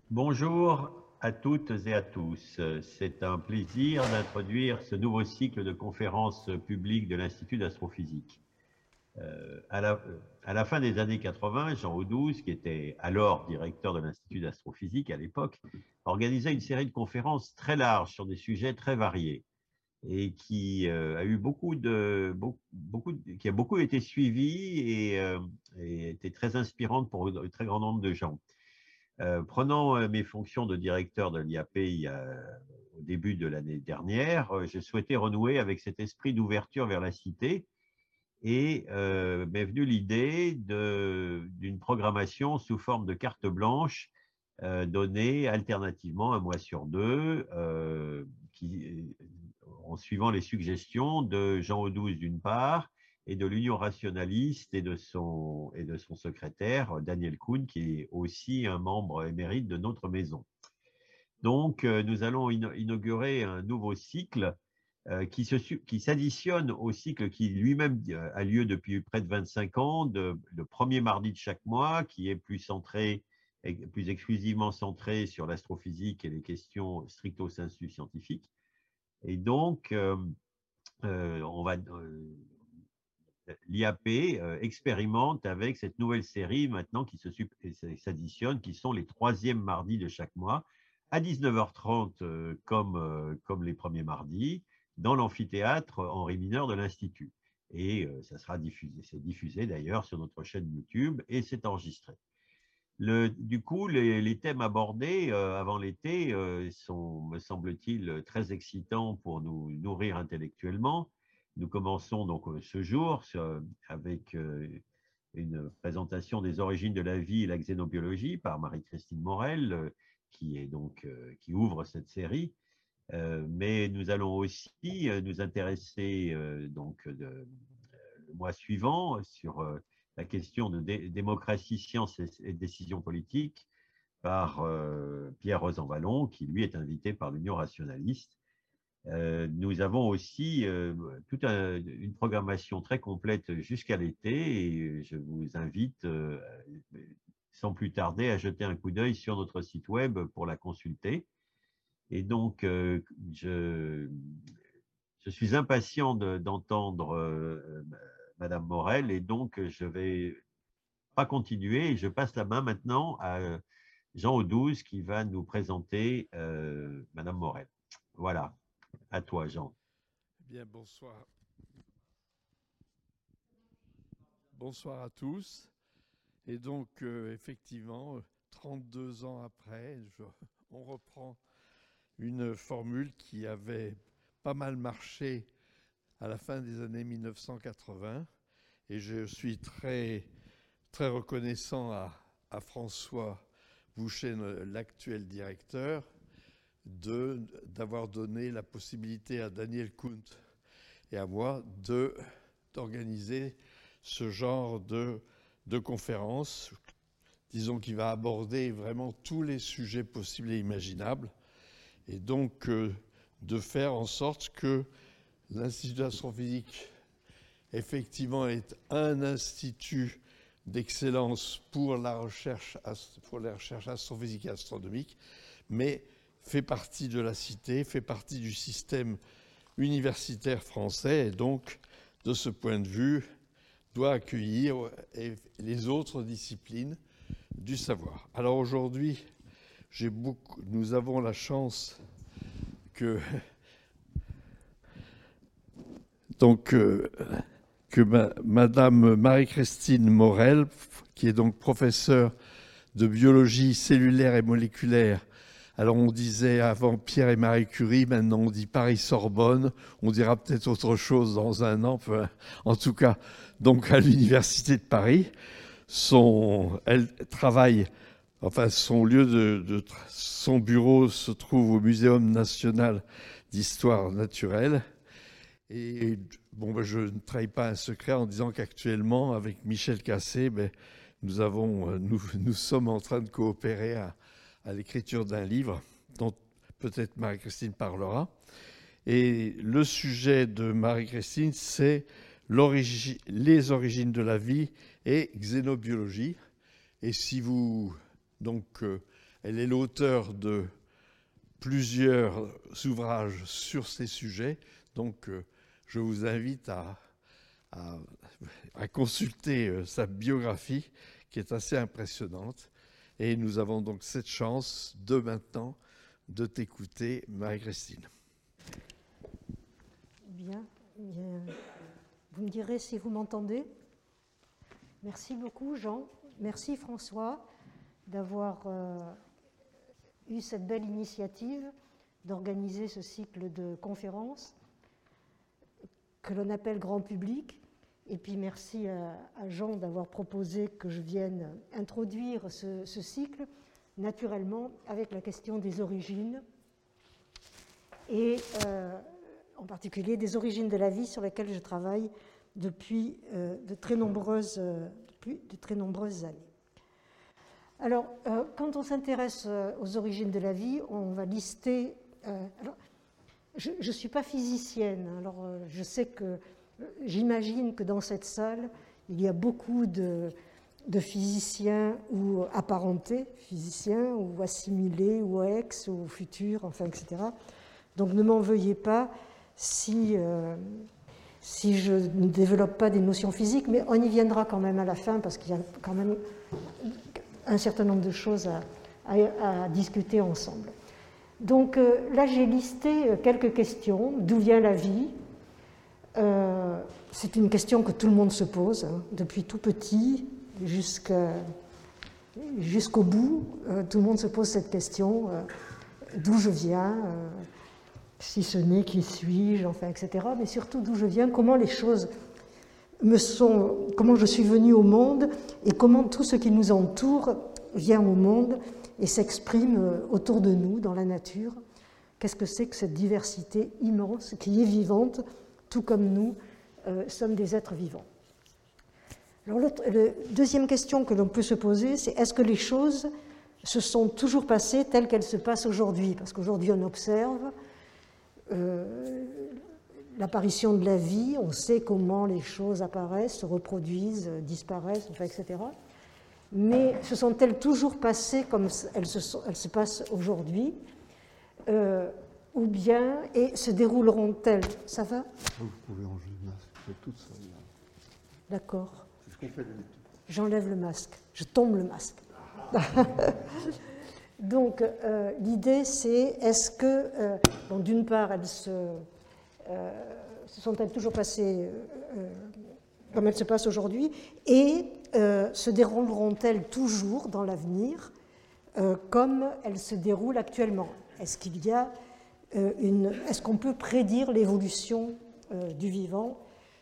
Bonjour à toutes et à tous. C'est un plaisir d'introduire ce nouveau cycle de conférences publiques de l'Institut d'astrophysique. À la fin des années 80, Jean Audouze, qui était alors directeur de l'Institut d'astrophysique à l'époque, organisait une série de conférences très larges sur des sujets très variés et qui a eu qui a beaucoup été suivie et était très inspirante pour un très grand nombre de gens. Prenant mes fonctions de directeur de l'IAP au début de l'année dernière, j'ai souhaité renouer avec cet esprit d'ouverture vers la cité et m'est venue l'idée d'une programmation sous forme de carte blanche donnée alternativement un mois sur deux, en suivant les suggestions de Jean Audouze d'une part et de l'Union rationaliste et de son secrétaire, Daniel Kuhn, qui est aussi un membre émérite de notre maison. Donc, nous allons inaugurer un nouveau cycle qui s'additionne au cycle qui lui-même a lieu depuis près de 25 ans, le premier mardi de chaque mois, qui est plus exclusivement centré sur l'astrophysique et les questions stricto sensu scientifiques. Et donc, l'IAP expérimente avec cette nouvelle série maintenant qui s'additionne, qui sont les troisièmes mardis de chaque mois, à 19h30 comme les premiers mardis, dans l'amphithéâtre Henri Mineur de l'Institut. Et ça sera diffusé, c'est diffusé d'ailleurs sur notre chaîne YouTube et c'est enregistré. Du coup, les thèmes abordés avant l'été sont, me semble-t-il, très excitants pour nous nourrir intellectuellement. Nous commençons donc ce jour avec une présentation des origines de la vie et la xénobiologie par Marie-Christine Morel, qui ouvre cette série. Mais nous allons aussi nous intéresser le mois suivant sur la question de démocratie, science et décision politique par Pierre Rosanvallon, qui lui est invité par l'Union rationaliste. Nous avons aussi une programmation très complète jusqu'à l'été et je vous invite sans plus tarder à jeter un coup d'œil sur notre site web pour la consulter. Et donc, je suis impatient d'entendre Madame Morel et donc je vais pas continuer et je passe la main maintenant à Jean Audouze qui va nous présenter Madame Morel. Voilà, à toi Jean. Bien, bonsoir. Bonsoir à tous. Et donc, effectivement, 32 ans après, on reprend une formule qui avait pas mal marché à la fin des années 1980. Et je suis très, très reconnaissant à François Boucher, l'actuel directeur, d'avoir donné la possibilité à Daniel Kuhn et à moi d'organiser ce genre de conférence, disons qu'il va aborder vraiment tous les sujets possibles et imaginables, et donc de faire en sorte que l'Institut d'astrophysique, effectivement, est un institut d'excellence pour la recherche, pour les recherches astrophysiques et astronomiques, mais fait partie de la cité, fait partie du système universitaire français, et donc, de ce point de vue, doit accueillir les autres disciplines du savoir. Alors aujourd'hui, nous avons la chance que, Madame Marie-Christine Morel, qui est donc professeure de biologie cellulaire et moléculaire. Alors on disait avant Pierre et Marie Curie, maintenant on dit Paris-Sorbonne, on dira peut-être autre chose dans un an, en tout cas, donc à l'Université de Paris. Elle travaille, enfin son son bureau se trouve au Muséum national d'histoire naturelle. Et bon, je ne trahis pas un secret en disant qu'actuellement, avec Michel Cassé, nous sommes en train de coopérer à l'écriture d'un livre dont peut-être Marie-Christine parlera. Et le sujet de Marie-Christine, c'est les origines de la vie et xénobiologie. Et si vous... Elle est l'auteure de plusieurs ouvrages sur ces sujets. Donc, je vous invite à consulter sa biographie, qui est assez impressionnante. Et nous avons donc cette chance de maintenant de t'écouter, Marie-Christine. Bien. Vous me direz si vous m'entendez. Merci beaucoup, Jean. Merci, François, d'avoir eu cette belle initiative d'organiser ce cycle de conférences que l'on appelle grand public. Et puis merci à Jean d'avoir proposé que je vienne introduire ce cycle, naturellement avec la question des origines, et en particulier des origines de la vie sur lesquelles je travaille depuis de très nombreuses années. Alors, quand on s'intéresse aux origines de la vie, on va lister... alors, je ne suis pas physicienne, alors je sais que... J'imagine que dans cette salle, il y a beaucoup de physiciens ou apparentés, physiciens ou assimilés ou ex ou futurs, enfin, etc. Donc ne m'en veuillez pas si je ne développe pas des notions physiques, mais on y viendra quand même à la fin parce qu'il y a quand même un certain nombre de choses à discuter ensemble. Donc là, j'ai listé quelques questions. D'où vient la vie ? C'est une question que tout le monde se pose, hein, depuis tout petit jusqu'au bout. Tout le monde se pose cette question, d'où je viens, si ce n'est qui suis-je, enfin, etc. Mais surtout d'où je viens, comment les choses comment je suis venue au monde et comment tout ce qui nous entoure vient au monde et s'exprime autour de nous, dans la nature. Qu'est-ce que c'est que cette diversité immense qui est vivante, tout comme nous sommes des êtres vivants. Alors, la deuxième question que l'on peut se poser, c'est est-ce que les choses se sont toujours passées telles qu'elles se passent aujourd'hui ? Parce qu'aujourd'hui, on observe l'apparition de la vie, on sait comment les choses apparaissent, se reproduisent, disparaissent, enfin, etc. Mais se sont-elles toujours passées comme elles se passent aujourd'hui ? Ou bien, et se dérouleront-elles ? Ça va ? Vous pouvez enlever le masque, c'est toute seule. D'accord. C'est ce qu'on fait d'habitude. J'enlève le masque, je tombe le masque. Donc, l'idée, c'est est-ce que, bon, d'une part, elles se sont-elles toujours passées comme elles se passent aujourd'hui, et se dérouleront-elles toujours dans l'avenir comme elles se déroulent actuellement ? Est-ce qu'il y a est-ce qu'on peut prédire l'évolution du vivant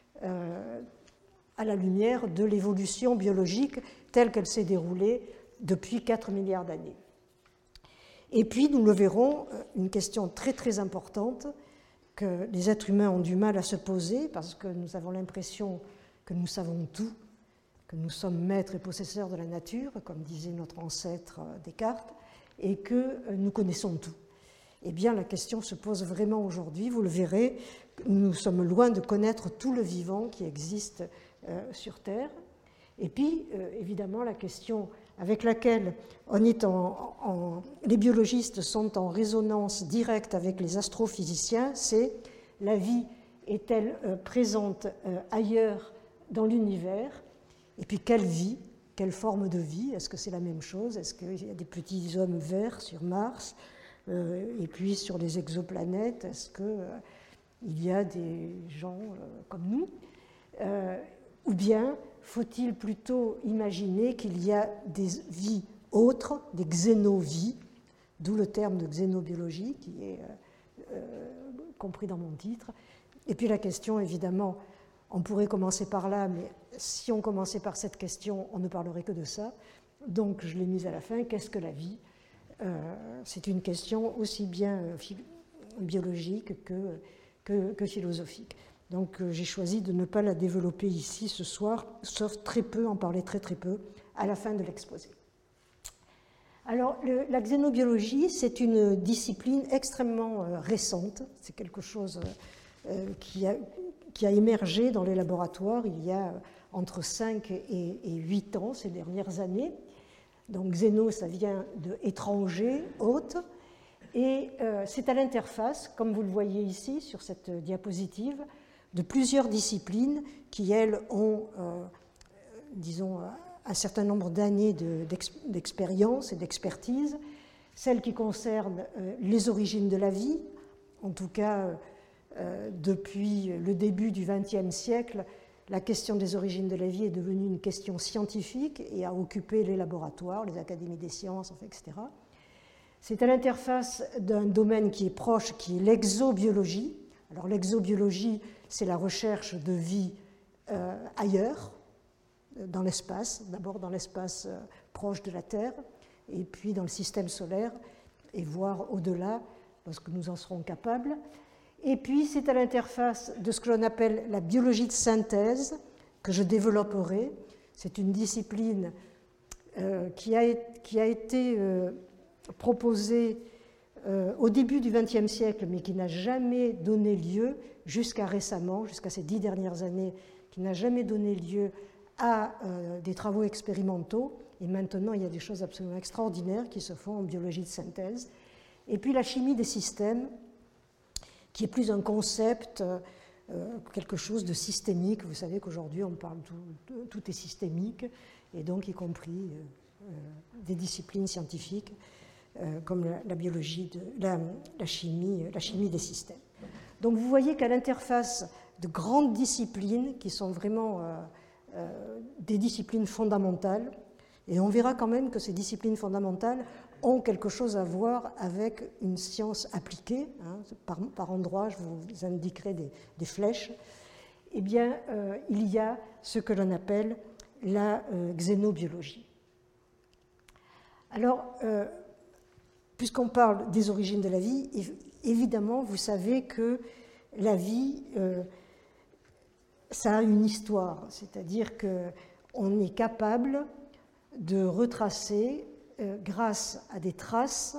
à la lumière de l'évolution biologique telle qu'elle s'est déroulée depuis 4 milliards d'années ? Et puis, nous le verrons, une question très très importante que les êtres humains ont du mal à se poser parce que nous avons l'impression que nous savons tout, que nous sommes maîtres et possesseurs de la nature, comme disait notre ancêtre Descartes, et que nous connaissons tout. Eh bien, la question se pose vraiment aujourd'hui. Vous le verrez, nous sommes loin de connaître tout le vivant qui existe sur Terre. Et puis, évidemment, la question avec laquelle on est les biologistes sont en résonance directe avec les astrophysiciens, c'est la vie est-elle présente ailleurs dans l'univers ? Et puis, quelle vie ? Quelle forme de vie ? Est-ce que c'est la même chose ? Est-ce qu'il y a des petits hommes verts sur Mars ? Et puis sur les exoplanètes, est-ce qu'il y a des gens comme nous ? Ou bien faut-il plutôt imaginer qu'il y a des vies autres, des xénovies, d'où le terme de xénobiologie qui est compris dans mon titre. Et puis la question, évidemment, on pourrait commencer par là, mais si on commençait par cette question, on ne parlerait que de ça. Donc je l'ai mise à la fin, qu'est-ce que la vie ? C'est une question aussi bien biologique que philosophique. Donc j'ai choisi de ne pas la développer ici ce soir, sauf très peu, en parler très très peu, à la fin de l'exposé. Alors la xénobiologie, c'est une discipline extrêmement récente, c'est quelque chose qui a émergé dans les laboratoires il y a entre 5 et 8 ans, ces dernières années. Donc xéno, ça vient de étranger, hôte, et c'est à l'interface, comme vous le voyez ici sur cette diapositive, de plusieurs disciplines qui, elles, ont, disons, un certain nombre d'années d'expérience et d'expertise, celles qui concernent les origines de la vie, en tout cas depuis le début du XXe siècle, la question des origines de la vie est devenue une question scientifique et a occupé les laboratoires, les académies des sciences, enfin, etc. C'est à l'interface d'un domaine qui est proche, qui est l'exobiologie. Alors l'exobiologie, c'est la recherche de vie ailleurs, dans l'espace, d'abord dans l'espace proche de la Terre, et puis dans le système solaire, et voire au-delà, lorsque nous en serons capables. Et puis c'est à l'interface de ce que l'on appelle la biologie de synthèse, que je développerai. C'est une discipline qui a été proposée au début du XXe siècle, mais qui n'a jamais donné lieu, jusqu'à récemment, jusqu'à ces 10 dernières années, qui n'a jamais donné lieu à des travaux expérimentaux. Et maintenant, il y a des choses absolument extraordinaires qui se font en biologie de synthèse. Et puis la chimie des systèmes, qui est plus un concept, quelque chose de systémique. Vous savez qu'aujourd'hui, on parle tout est systémique, et donc y compris des disciplines scientifiques comme la biologie, la chimie des systèmes. Donc vous voyez qu'à l'interface de grandes disciplines, qui sont vraiment des disciplines fondamentales, et on verra quand même que ces disciplines fondamentales ont quelque chose à voir avec une science appliquée, hein, par endroits, je vous indiquerai des flèches, eh bien, il y a ce que l'on appelle la xénobiologie. Alors, puisqu'on parle des origines de la vie, évidemment, vous savez que la vie, ça a une histoire, c'est-à-dire qu'on est capable de retracer, grâce à des traces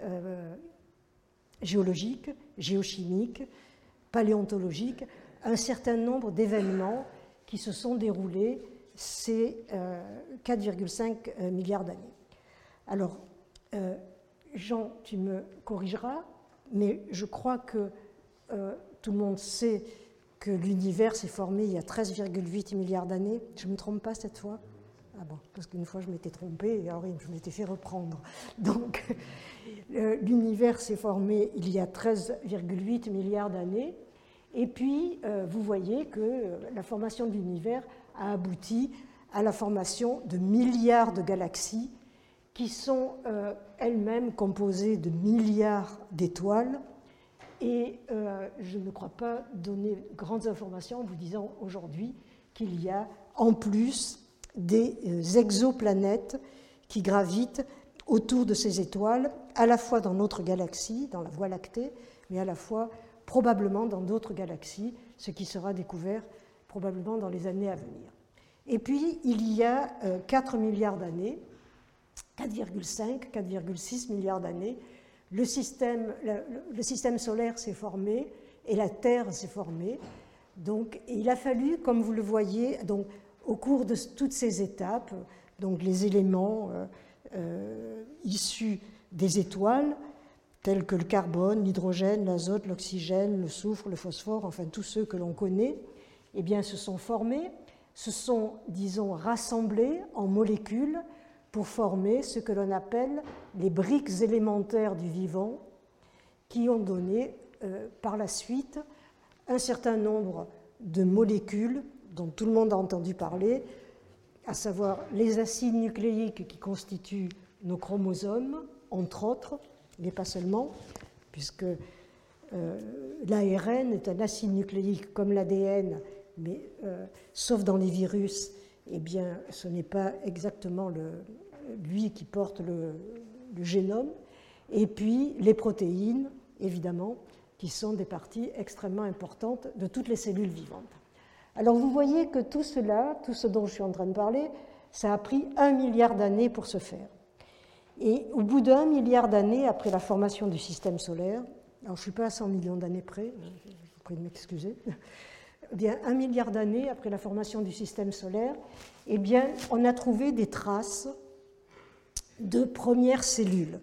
géologiques, géochimiques, paléontologiques, un certain nombre d'événements qui se sont déroulés ces 4,5 milliards d'années. Alors, Jean, tu me corrigeras, mais je crois que tout le monde sait que l'univers s'est formé il y a 13,8 milliards d'années. Je ne me trompe pas cette fois ? Ah bon, parce qu'une fois je m'étais trompée et alors je m'étais fait reprendre. Donc, l'univers s'est formé il y a 13,8 milliards d'années. Et puis, vous voyez que la formation de l'univers a abouti à la formation de milliards de galaxies qui sont elles-mêmes composées de milliards d'étoiles. Et je ne crois pas donner grandes informations en vous disant aujourd'hui qu'il y a en plus des exoplanètes qui gravitent autour de ces étoiles, à la fois dans notre galaxie, dans la Voie lactée, mais à la fois probablement dans d'autres galaxies, ce qui sera découvert probablement dans les années à venir. Et puis, il y a 4 milliards d'années, 4,5, 4,6 milliards d'années, le système solaire s'est formé et la Terre s'est formée. Donc, il a fallu, comme vous le voyez, donc, au cours de toutes ces étapes, donc les éléments issus des étoiles, tels que le carbone, l'hydrogène, l'azote, l'oxygène, le soufre, le phosphore, enfin tous ceux que l'on connaît, eh bien, se sont formés, se sont, disons, rassemblés en molécules pour former ce que l'on appelle les briques élémentaires du vivant, qui ont donné par la suite un certain nombre de molécules dont tout le monde a entendu parler, à savoir les acides nucléiques qui constituent nos chromosomes, entre autres, mais pas seulement, puisque l'ARN est un acide nucléique comme l'ADN, mais sauf dans les virus, eh bien, ce n'est pas exactement lui qui porte le génome, et puis les protéines, évidemment, qui sont des parties extrêmement importantes de toutes les cellules vivantes. Alors vous voyez que tout cela, tout ce dont je suis en train de parler, ça a pris 1 milliard d'années pour se faire. Et au bout d'1 milliard d'années, après la formation du système solaire, alors je ne suis pas à 100 millions d'années près, je vous prie de m'excuser, eh bien 1 milliard d'années après la formation du système solaire, eh bien on a trouvé des traces de premières cellules.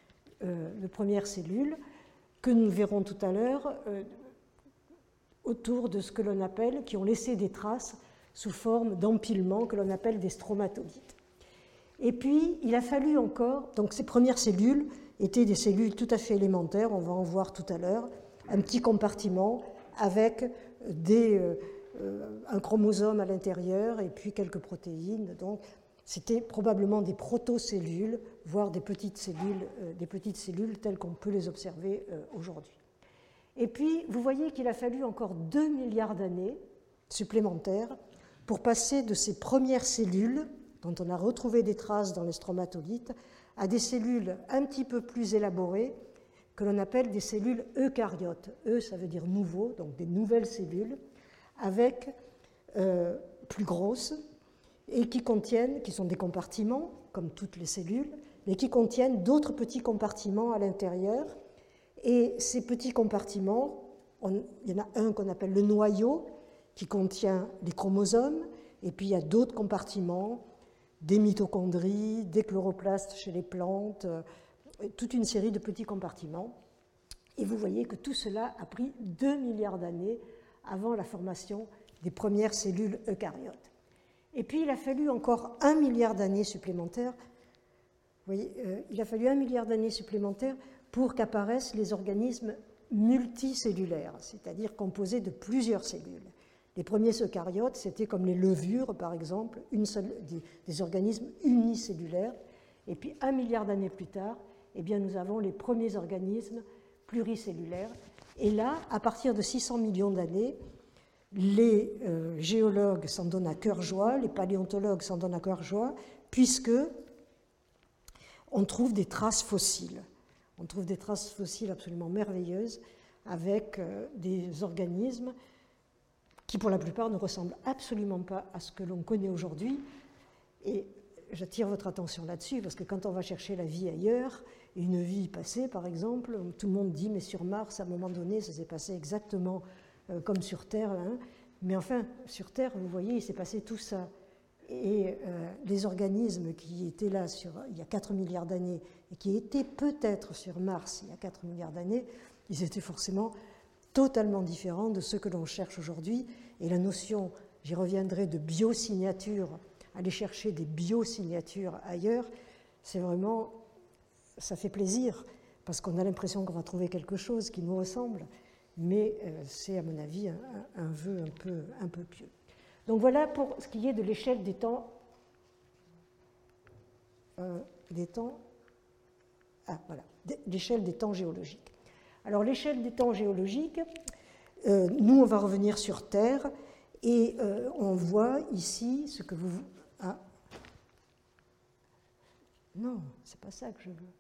Que nous verrons tout à l'heure autour de ce que l'on appelle, qui ont laissé des traces sous forme d'empilement que l'on appelle des stromatolites. Et puis, il a fallu encore, donc ces premières cellules étaient des cellules tout à fait élémentaires, on va en voir tout à l'heure, un petit compartiment avec un chromosome à l'intérieur et puis quelques protéines. Donc, c'était probablement des protocellules, voire des petites cellules telles qu'on peut les observer aujourd'hui. Et puis, vous voyez qu'il a fallu encore 2 milliards d'années supplémentaires pour passer de ces premières cellules, dont on a retrouvé des traces dans les stromatolites, à des cellules un petit peu plus élaborées, que l'on appelle des cellules eucaryotes. Ça veut dire nouveau, donc des nouvelles cellules, avec plus grosses, et qui sont des compartiments, comme toutes les cellules, mais qui contiennent d'autres petits compartiments à l'intérieur. Et ces petits compartiments, il y en a un qu'on appelle le noyau, qui contient les chromosomes, et puis il y a d'autres compartiments, des mitochondries, des chloroplastes chez les plantes, toute une série de petits compartiments. Et vous voyez que tout cela a pris 2 milliards d'années avant la formation des premières cellules eucaryotes. Et puis il a fallu encore 1 milliard d'années supplémentaires. Vous voyez, il a fallu 1 milliard d'années supplémentaires pour qu'apparaissent les organismes multicellulaires, c'est-à-dire composés de plusieurs cellules. Les premiers eucaryotes, c'était comme les levures, par exemple, des organismes unicellulaires. Et puis 1 milliard d'années plus tard, eh bien, nous avons les premiers organismes pluricellulaires. Et là, à partir de 600 millions d'années, les géologues s'en donnent à cœur joie, les paléontologues s'en donnent à cœur joie, puisque on trouve des traces fossiles. On trouve des traces fossiles absolument merveilleuses avec des organismes qui, pour la plupart, ne ressemblent absolument pas à ce que l'on connaît aujourd'hui. Et j'attire votre attention là-dessus, parce que quand on va chercher la vie ailleurs, une vie passée, par exemple, tout le monde dit, mais sur Mars, à un moment donné, ça s'est passé exactement comme sur Terre. Hein. Mais enfin, sur Terre, vous voyez, il s'est passé tout ça. Et les organismes qui étaient là il y a 4 milliards d'années et qui étaient peut-être sur Mars il y a 4 milliards d'années, ils étaient forcément totalement différents de ceux que l'on cherche aujourd'hui. Et la notion, j'y reviendrai, de biosignature, aller chercher des biosignatures ailleurs, c'est vraiment, ça fait plaisir, parce qu'on a l'impression qu'on va trouver quelque chose qui nous ressemble, mais c'est à mon avis un vœu un peu pieux. Donc voilà pour ce qui est de l'échelle des temps, l'échelle des temps géologiques. Alors l'échelle des temps géologiques, nous on va revenir sur Terre et on voit ici ce que vous... Ah. Non, c'est pas ça que je veux.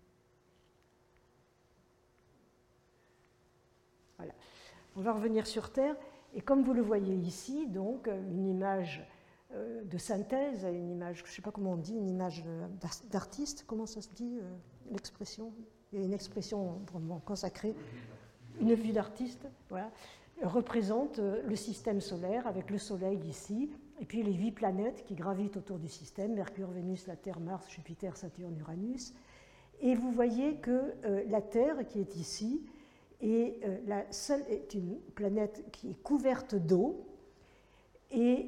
Voilà. On va revenir sur Terre et comme vous le voyez ici, donc une image de synthèse, une image, je ne sais pas comment on dit, une image d'artiste, comment ça se dit l'expression? Il y a une expression vraiment consacrée, une vue d'artiste, voilà, représente le système solaire avec le Soleil ici, et puis les 8 planètes qui gravitent autour du système, Mercure, Vénus, la Terre, Mars, Jupiter, Saturne, Uranus. Et vous voyez que la Terre qui est ici est une planète qui est couverte d'eau, et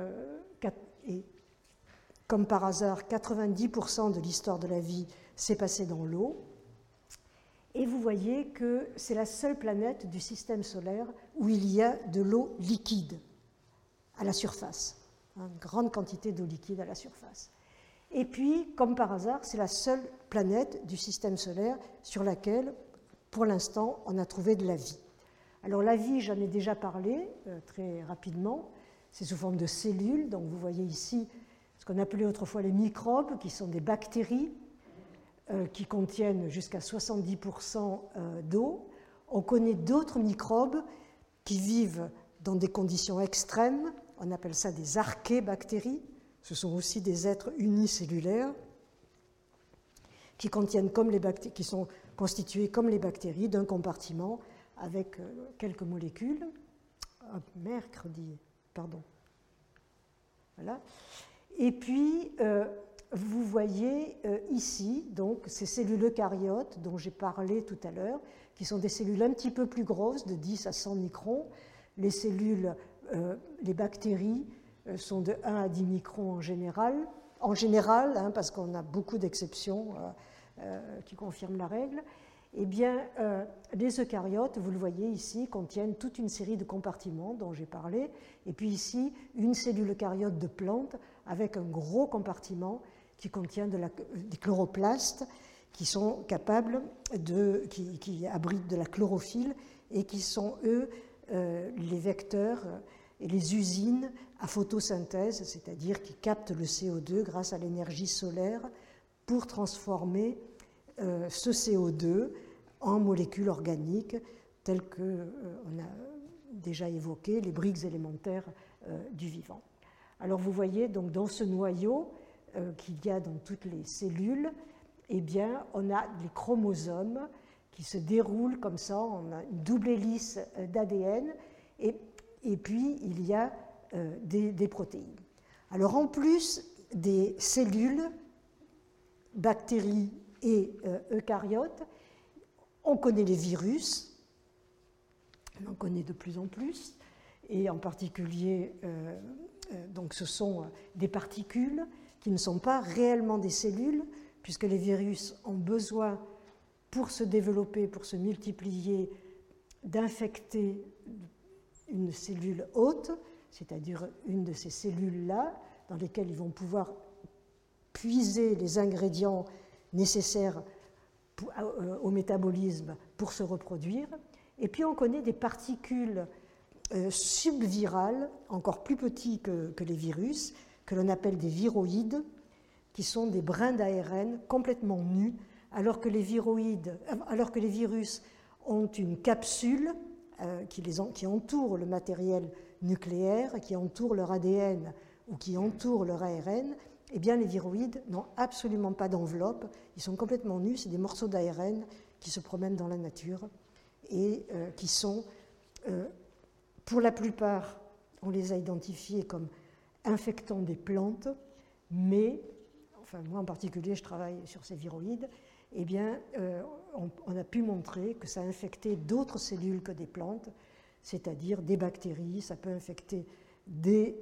comme par hasard, 90% de l'histoire de la vie s'est passée dans l'eau. Et vous voyez que c'est la seule planète du système solaire où il y a de l'eau liquide à la surface, une grande quantité d'eau liquide à la surface. Et puis, comme par hasard, c'est la seule planète du système solaire sur laquelle, pour l'instant, on a trouvé de la vie. Alors la vie, j'en ai déjà parlé très rapidement, c'est sous forme de cellules, donc vous voyez ici ce qu'on appelait autrefois les microbes, qui sont des bactéries, qui contiennent jusqu'à 70% d'eau. On connaît d'autres microbes qui vivent dans des conditions extrêmes, on appelle ça des archébactéries, ce sont aussi des êtres unicellulaires qui sont constitués comme les bactéries d'un compartiment avec quelques molécules. Voilà. Et puis, vous voyez ici donc, ces cellules eucaryotes dont j'ai parlé tout à l'heure, qui sont des cellules un petit peu plus grosses, de 10 à 100 microns. Les cellules, les bactéries sont de 1 à 10 microns en général, hein, parce qu'on a beaucoup d'exceptions qui confirment la règle. Eh bien, les eucaryotes, vous le voyez ici, contiennent toute une série de compartiments dont j'ai parlé, et puis ici, une cellule eucaryote de plante avec un gros compartiment qui contient des chloroplastes qui sont capables qui abritent de la chlorophylle et qui sont, eux, les vecteurs et les usines à photosynthèse, c'est-à-dire qui captent le CO2 grâce à l'énergie solaire pour transformer ce CO2 en molécules organiques telles qu'on a déjà évoqué, les briques élémentaires du vivant. Alors vous voyez donc dans ce noyau qu'il y a dans toutes les cellules, eh bien on a les chromosomes qui se déroulent comme ça, on a une double hélice d'ADN et puis il y a des protéines. Alors en plus des cellules, bactéries et eucaryotes, on connaît les virus, on en connaît de plus en plus, et en particulier, donc ce sont des particules qui ne sont pas réellement des cellules, puisque les virus ont besoin, pour se développer, pour se multiplier, d'infecter une cellule hôte, c'est-à-dire une de ces cellules-là, dans lesquelles ils vont pouvoir puiser les ingrédients nécessaires au métabolisme pour se reproduire. Et puis on connaît des particules subvirales, encore plus petites que les virus, que l'on appelle des viroïdes, qui sont des brins d'ARN complètement nus, alors que les virus ont une capsule qui entoure le matériel nucléaire, qui entoure leur ADN ou qui entoure leur ARN. Eh bien, les viroïdes n'ont absolument pas d'enveloppe, ils sont complètement nus, c'est des morceaux d'ARN qui se promènent dans la nature et qui sont, pour la plupart, on les a identifiés comme infectant des plantes, mais, enfin moi en particulier je travaille sur ces viroïdes, eh bien on a pu montrer que ça infectait d'autres cellules que des plantes, c'est-à-dire des bactéries, ça peut infecter des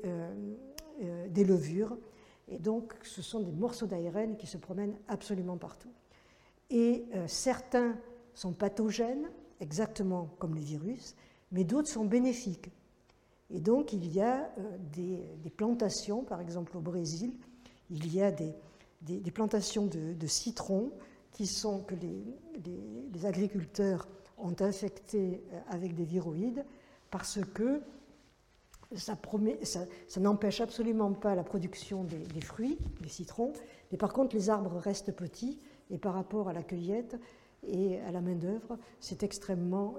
levures, et donc ce sont des morceaux d'ARN qui se promènent absolument partout. Et certains sont pathogènes, exactement comme les virus, mais d'autres sont bénéfiques. Et donc il y a des plantations, par exemple au Brésil, il y a des plantations de citrons que les agriculteurs ont infectés avec des viroïdes parce que ça n'empêche absolument pas la production des fruits, des citrons, mais par contre les arbres restent petits et par rapport à la cueillette et à la main-d'œuvre, c'est extrêmement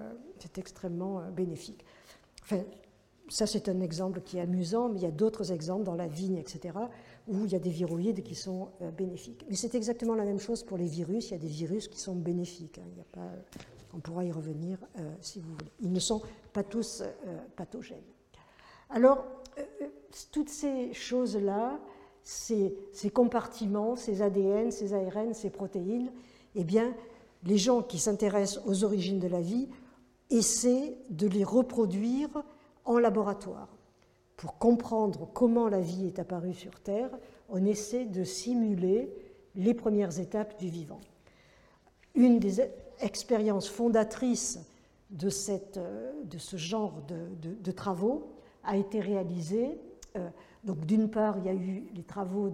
bénéfique. Enfin, ça, c'est un exemple qui est amusant, mais il y a d'autres exemples dans la vigne, etc., où il y a des viroïdes qui sont bénéfiques. Mais c'est exactement la même chose pour les virus. Il y a des virus qui sont bénéfiques. Il y a pas, on pourra y revenir si vous voulez. Ils ne sont pas tous pathogènes. Alors, toutes ces choses-là, ces compartiments, ces ADN, ces ARN, ces protéines, eh bien, les gens qui s'intéressent aux origines de la vie essaient de les reproduire en laboratoire. Pour comprendre comment la vie est apparue sur Terre, on essaie de simuler les premières étapes du vivant. Une des expériences fondatrices de ce genre de travaux a été réalisée. Donc, d'une part, il y a eu les travaux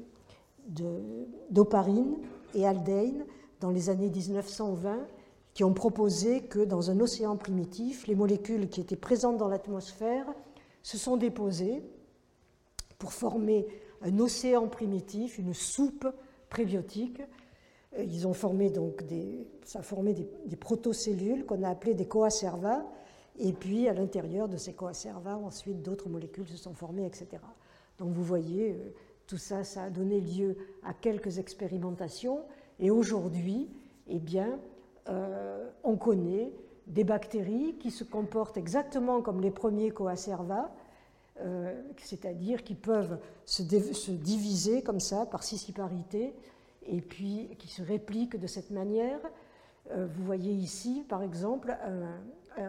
d'Oparine et Haldane dans les années 1920 qui ont proposé que dans un océan primitif, les molécules qui étaient présentes dans l'atmosphère se sont déposées pour former un océan primitif, une soupe prébiotique. Ils ont formé donc ça a formé des protocellules qu'on a appelées des coacerva, et puis à l'intérieur de ces coacerva, ensuite d'autres molécules se sont formées, etc. Donc vous voyez, tout ça, ça a donné lieu à quelques expérimentations, et aujourd'hui, eh bien, on connaît des bactéries qui se comportent exactement comme les premiers coacerva, c'est-à-dire qui peuvent se diviser comme ça par scissiparité et puis qui se répliquent de cette manière. Vous voyez ici, par exemple, un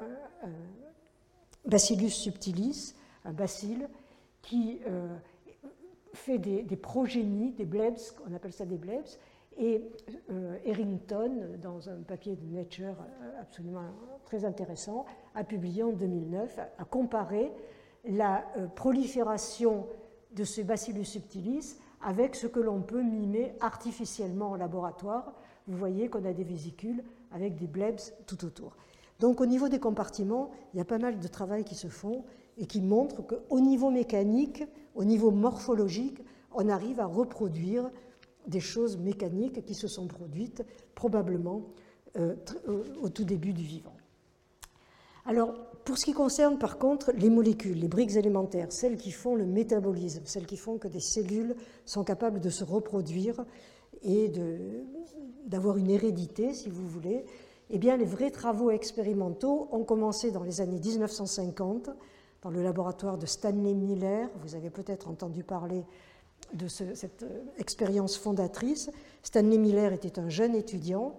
Bacillus subtilis, un bacille qui fait des progénies, des blebs, on appelle ça des blebs, et Errington, dans un papier de Nature absolument très intéressant, a publié en 2009, a comparé la prolifération de ce Bacillus subtilis avec ce que l'on peut mimer artificiellement en laboratoire. Vous voyez qu'on a des vésicules avec des blebs tout autour. Donc au niveau des compartiments, il y a pas mal de travail qui se font et qui montrent qu'au niveau mécanique, au niveau morphologique, on arrive à reproduire des choses mécaniques qui se sont produites probablement au tout début du vivant. Alors, pour ce qui concerne par contre les molécules, les briques élémentaires, celles qui font le métabolisme, celles qui font que des cellules sont capables de se reproduire et d'avoir une hérédité, si vous voulez, eh bien, les vrais travaux expérimentaux ont commencé dans les années 1950 dans le laboratoire de Stanley Miller. Vous avez peut-être entendu parler de cette expérience fondatrice. Stanley Miller était un jeune étudiant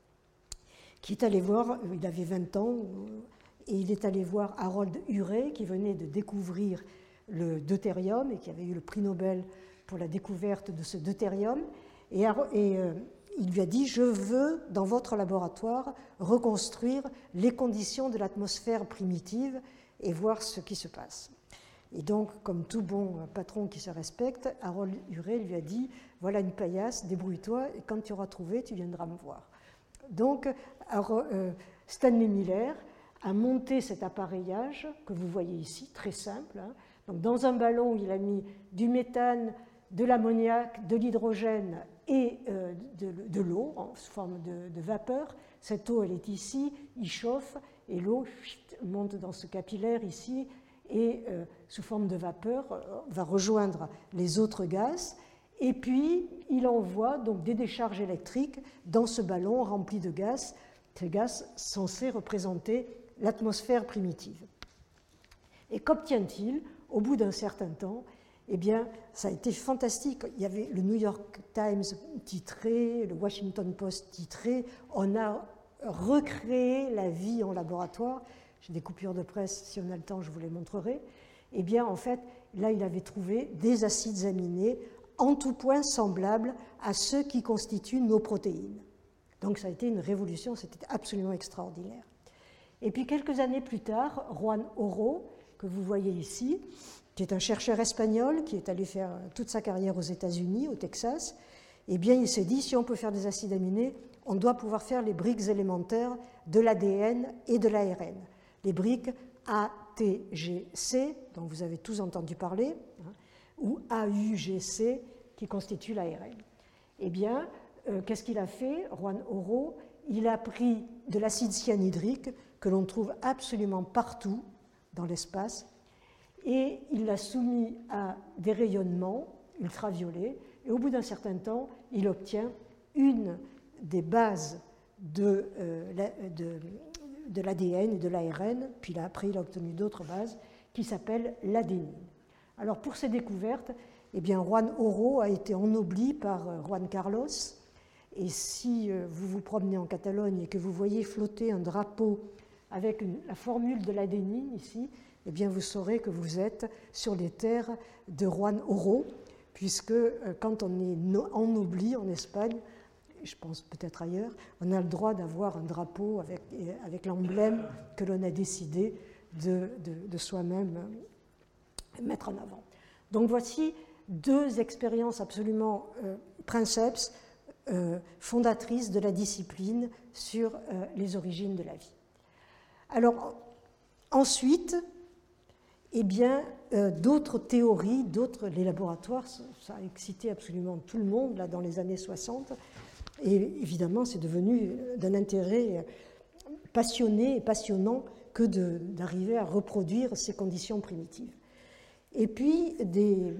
qui est allé voir, il avait 20 ans, et il est allé voir Harold Urey, qui venait de découvrir le deutérium et qui avait eu le prix Nobel pour la découverte de ce deutérium. Et il lui a dit « Je veux, dans votre laboratoire, reconstruire les conditions de l'atmosphère primitive et voir ce qui se passe. » Et donc, comme tout bon patron qui se respecte, Harold Urey lui a dit « Voilà une paillasse, débrouille-toi, et quand tu auras trouvé, tu viendras me voir. » Donc, Stanley Miller a monté cet appareillage que vous voyez ici, très simple. Donc, dans un ballon, il a mis du méthane, de l'ammoniac, de l'hydrogène et de l'eau en forme de vapeur. Cette eau, elle est ici, il chauffe et l'eau monte dans ce capillaire ici et sous forme de vapeur va rejoindre les autres gaz. Et puis, il envoie donc des décharges électriques dans ce ballon rempli de gaz, ces gaz censés représenter l'atmosphère primitive. Et qu'obtient-il au bout d'un certain temps? Eh bien, ça a été fantastique. Il y avait le New York Times titré, le Washington Post titré. On a recréé la vie en laboratoire. J'ai des coupures de presse, si on a le temps, je vous les montrerai. Eh bien, en fait, là, il avait trouvé des acides aminés en tout point semblables à ceux qui constituent nos protéines. Donc, ça a été une révolution, c'était absolument extraordinaire. Et puis, quelques années plus tard, Juan Oro, que vous voyez ici, qui est un chercheur espagnol qui est allé faire toute sa carrière aux États-Unis, au Texas, eh bien, il s'est dit, si on peut faire des acides aminés, on doit pouvoir faire les briques élémentaires de l'ADN et de l'ARN. Les briques ATGC, dont vous avez tous entendu parler, ou AUGC, qui constituent l'ARN. Eh bien, qu'est-ce qu'il a fait, Juan Oro? Il a pris de l'acide cyanhydrique, que l'on trouve absolument partout dans l'espace, et il l'a soumis à des rayonnements ultraviolets, et au bout d'un certain temps, il obtient une des bases de l'ADN et de l'ARN, puis après il a obtenu d'autres bases, qui s'appellent l'adénine. Alors pour ces découvertes, eh bien, Juan Oro a été ennobli par Juan Carlos, et si vous vous promenez en Catalogne et que vous voyez flotter un drapeau avec la formule de l'adénine ici, eh bien, vous saurez que vous êtes sur les terres de Juan Oro, puisque quand on est ennobli en Espagne, je pense peut-être ailleurs, on a le droit d'avoir un drapeau avec l'emblème que l'on a décidé de soi-même mettre en avant. Donc voici deux expériences absolument princeps, fondatrices de la discipline sur les origines de la vie. Alors, ensuite, eh bien, d'autres théories, les laboratoires, ça a excité absolument tout le monde là, dans les années 60, et évidemment, c'est devenu d'un intérêt passionné et passionnant que d'arriver à reproduire ces conditions primitives. Et puis, des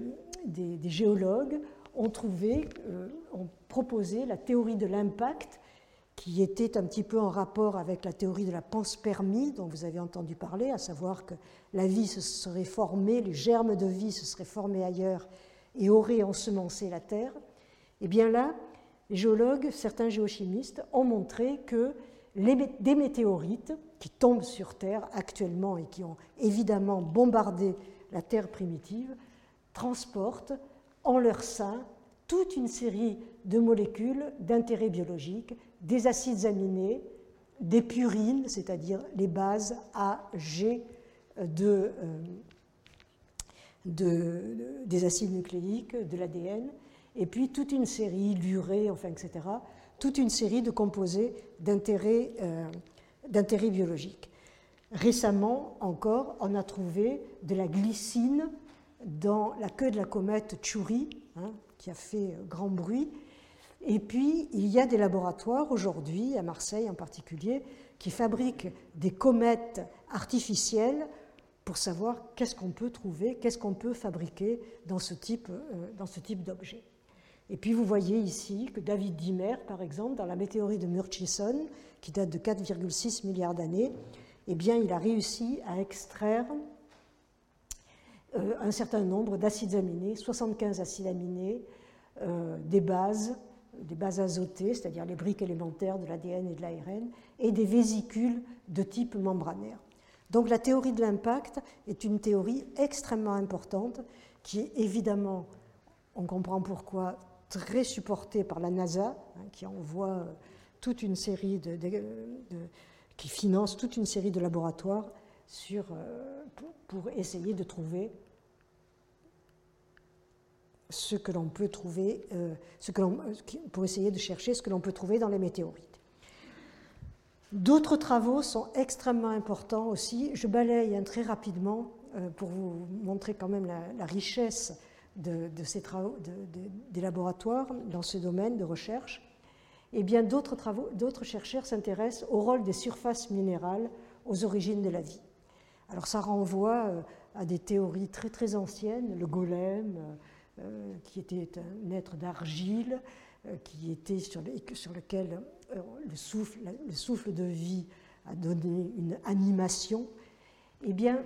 géologues ont proposé la théorie de l'impact qui était un petit peu en rapport avec la théorie de la panspermie dont vous avez entendu parler, à savoir que la vie se serait formée, les germes de vie se seraient formés ailleurs et auraient ensemencé la Terre. Et bien là, les géologues, certains géochimistes, ont montré que des météorites qui tombent sur Terre actuellement et qui ont évidemment bombardé la Terre primitive transportent en leur sein toute une série de molécules d'intérêt biologique, des acides aminés, des purines, c'est-à-dire les bases A, G des acides nucléiques, de l'ADN, et puis toute une série, l'urée, enfin, etc., toute une série de composés d'intérêt biologique. Récemment encore, on a trouvé de la glycine dans la queue de la comète Chury, qui a fait grand bruit. Et puis, il y a des laboratoires aujourd'hui, à Marseille en particulier, qui fabriquent des comètes artificielles pour savoir qu'est-ce qu'on peut trouver, qu'est-ce qu'on peut fabriquer dans ce type d'objet. Et puis, vous voyez ici que David Dimmer, par exemple, dans la météorite de Murchison, qui date de 4,6 milliards d'années, eh bien, il a réussi à extraire un certain nombre d'acides aminés, 75 acides aminés, des bases azotées, c'est-à-dire les briques élémentaires de l'ADN et de l'ARN, et des vésicules de type membranaire. Donc la théorie de l'impact est une théorie extrêmement importante qui est évidemment, on comprend pourquoi, très supportée par la NASA, qui envoie toute une série qui finance toute une série de laboratoires pour essayer de trouver ce que l'on peut trouver, pour essayer de chercher ce que l'on peut trouver dans les météorites. D'autres travaux sont extrêmement importants aussi. Je balaye très rapidement pour vous montrer quand même la richesse de ces travaux, des laboratoires dans ce domaine de recherche. Eh bien, d'autres chercheurs s'intéressent au rôle des surfaces minérales aux origines de la vie. Alors, ça renvoie à des théories très très anciennes, le golem, qui était un être d'argile, qui était sur lequel le souffle de vie a donné une animation. Eh bien,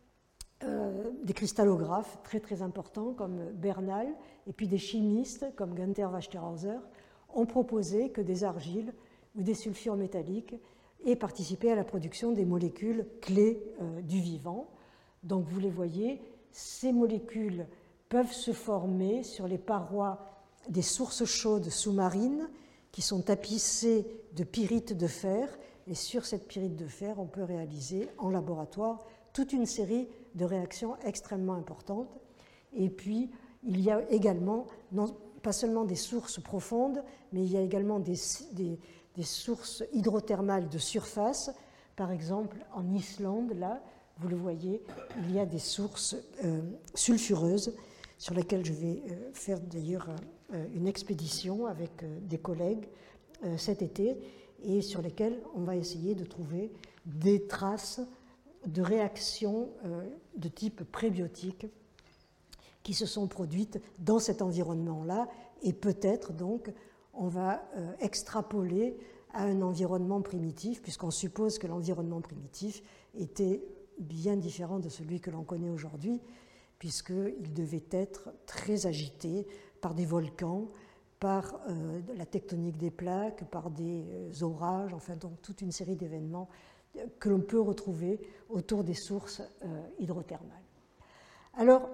des cristallographes très très importants comme Bernal et puis des chimistes comme Günther Wasterhauser ont proposé que des argiles ou des sulfures métalliques aient participé à la production des molécules clés du vivant. Donc vous les voyez, ces molécules peuvent se former sur les parois des sources chaudes sous-marines qui sont tapissées de pyrite de fer, et sur cette pyrite de fer, on peut réaliser en laboratoire toute une série de réactions extrêmement importantes. Et puis, il y a également, pas seulement des sources profondes, mais il y a également des sources hydrothermales de surface. Par exemple, en Islande, là, vous le voyez, il y a des sources sulfureuses sur lesquelles je vais faire d'ailleurs une expédition avec des collègues cet été, et sur lesquelles on va essayer de trouver des traces de réactions de type prébiotique qui se sont produites dans cet environnement-là, et peut-être donc on va extrapoler à un environnement primitif, puisqu'on suppose que l'environnement primitif était bien différent de celui que l'on connaît aujourd'hui, puisqu'il devait être très agité par des volcans, par la tectonique des plaques, par des orages, enfin donc toute une série d'événements que l'on peut retrouver autour des sources hydrothermales. Alors,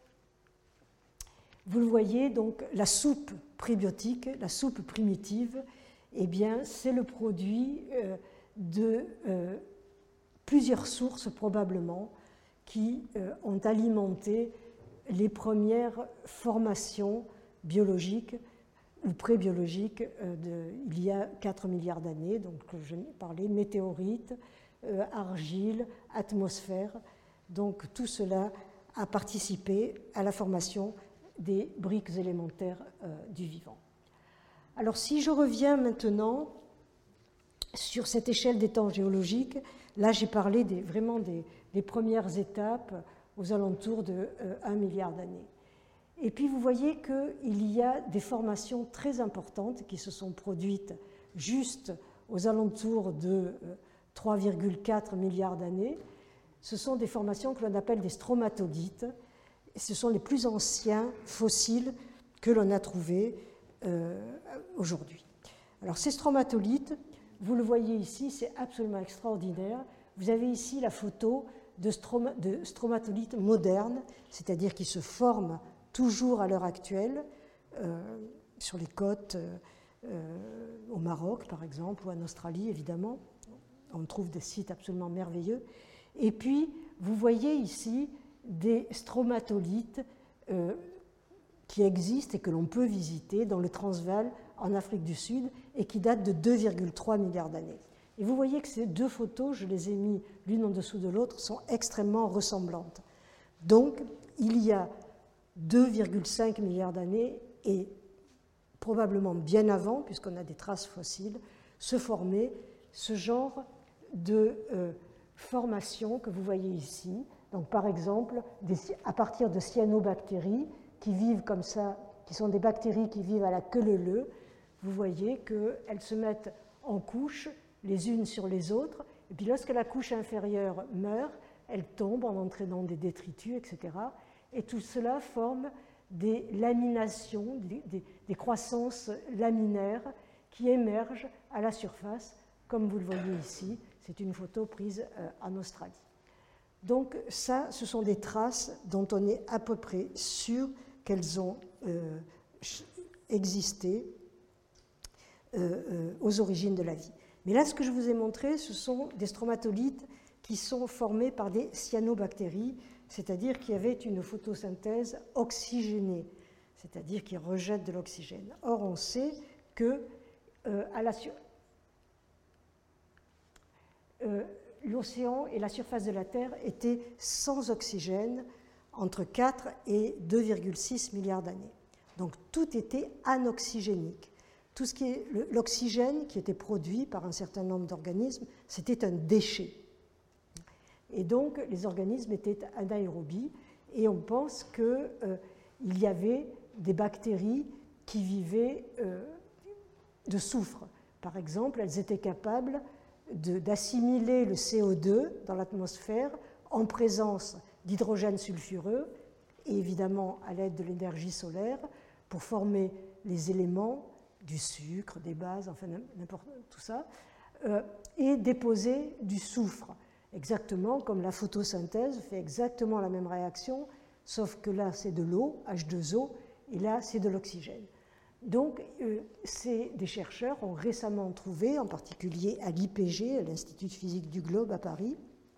vous le voyez, donc la soupe prébiotique, la soupe primitive, eh bien, c'est le produit de plusieurs sources probablement qui ont alimenté les premières formations biologiques ou prébiologiques il y a 4 milliards d'années. Donc, je parlais météorites, argile, atmosphère. Donc, tout cela a participé à la formation des briques élémentaires du vivant. Alors, si je reviens maintenant sur cette échelle des temps géologiques, là, j'ai parlé vraiment des premières étapes aux alentours de 1 milliard d'années. Et puis, vous voyez qu'il y a des formations très importantes qui se sont produites juste aux alentours de 3,4 milliards d'années. Ce sont des formations que l'on appelle des stromatolithes. Et ce sont les plus anciens fossiles que l'on a trouvés aujourd'hui. Alors ces stromatolithes, vous le voyez ici, c'est absolument extraordinaire. Vous avez ici la photo de stromatolithes modernes, c'est-à-dire qui se forment toujours à l'heure actuelle sur les côtes au Maroc, par exemple, ou en Australie, évidemment. On trouve des sites absolument merveilleux. Et puis, vous voyez ici des stromatolithes qui existent et que l'on peut visiter dans le Transvaal en Afrique du Sud et qui datent de 2,3 milliards d'années. Et vous voyez que ces deux photos, je les ai mis l'une en dessous de l'autre, sont extrêmement ressemblantes. Donc, il y a 2,5 milliards d'années et probablement bien avant, puisqu'on a des traces fossiles, se formait ce genre de formation que vous voyez ici. Donc, par exemple, à partir de cyanobactéries qui vivent comme ça, qui sont des bactéries qui vivent à la queue leu-leu, vous voyez qu'elles se mettent en couches les unes sur les autres, et puis lorsque la couche inférieure meurt, elle tombe en entraînant des détritus, etc. Et tout cela forme des laminations, des croissances laminaires qui émergent à la surface, comme vous le voyez ici. C'est une photo prise en Australie. Donc ça, ce sont des traces dont on est à peu près sûr qu'elles ont existé aux origines de la vie. Mais là, ce que je vous ai montré, ce sont des stromatolithes qui sont formés par des cyanobactéries, c'est-à-dire qui avaient une photosynthèse oxygénée, c'est-à-dire qui rejettent de l'oxygène. Or, on sait que l'océan et la surface de la Terre étaient sans oxygène entre 4 et 2,6 milliards d'années. Donc tout était anoxygénique. Tout ce qui est l'oxygène qui était produit par un certain nombre d'organismes, c'était un déchet. Et donc les organismes étaient anaérobies et on pense qu'il y avait des bactéries qui vivaient de soufre. Par exemple, elles étaient capables d'assimiler le CO2 dans l'atmosphère en présence d'hydrogène sulfureux et évidemment à l'aide de l'énergie solaire pour former les éléments du sucre, des bases, enfin n'importe tout ça, et déposer du soufre, exactement comme la photosynthèse fait exactement la même réaction, sauf que là c'est de l'eau, H2O, et là c'est de l'oxygène. Donc des chercheurs ont récemment trouvé, en particulier à l'IPG, à l'Institut de physique du globe à Paris,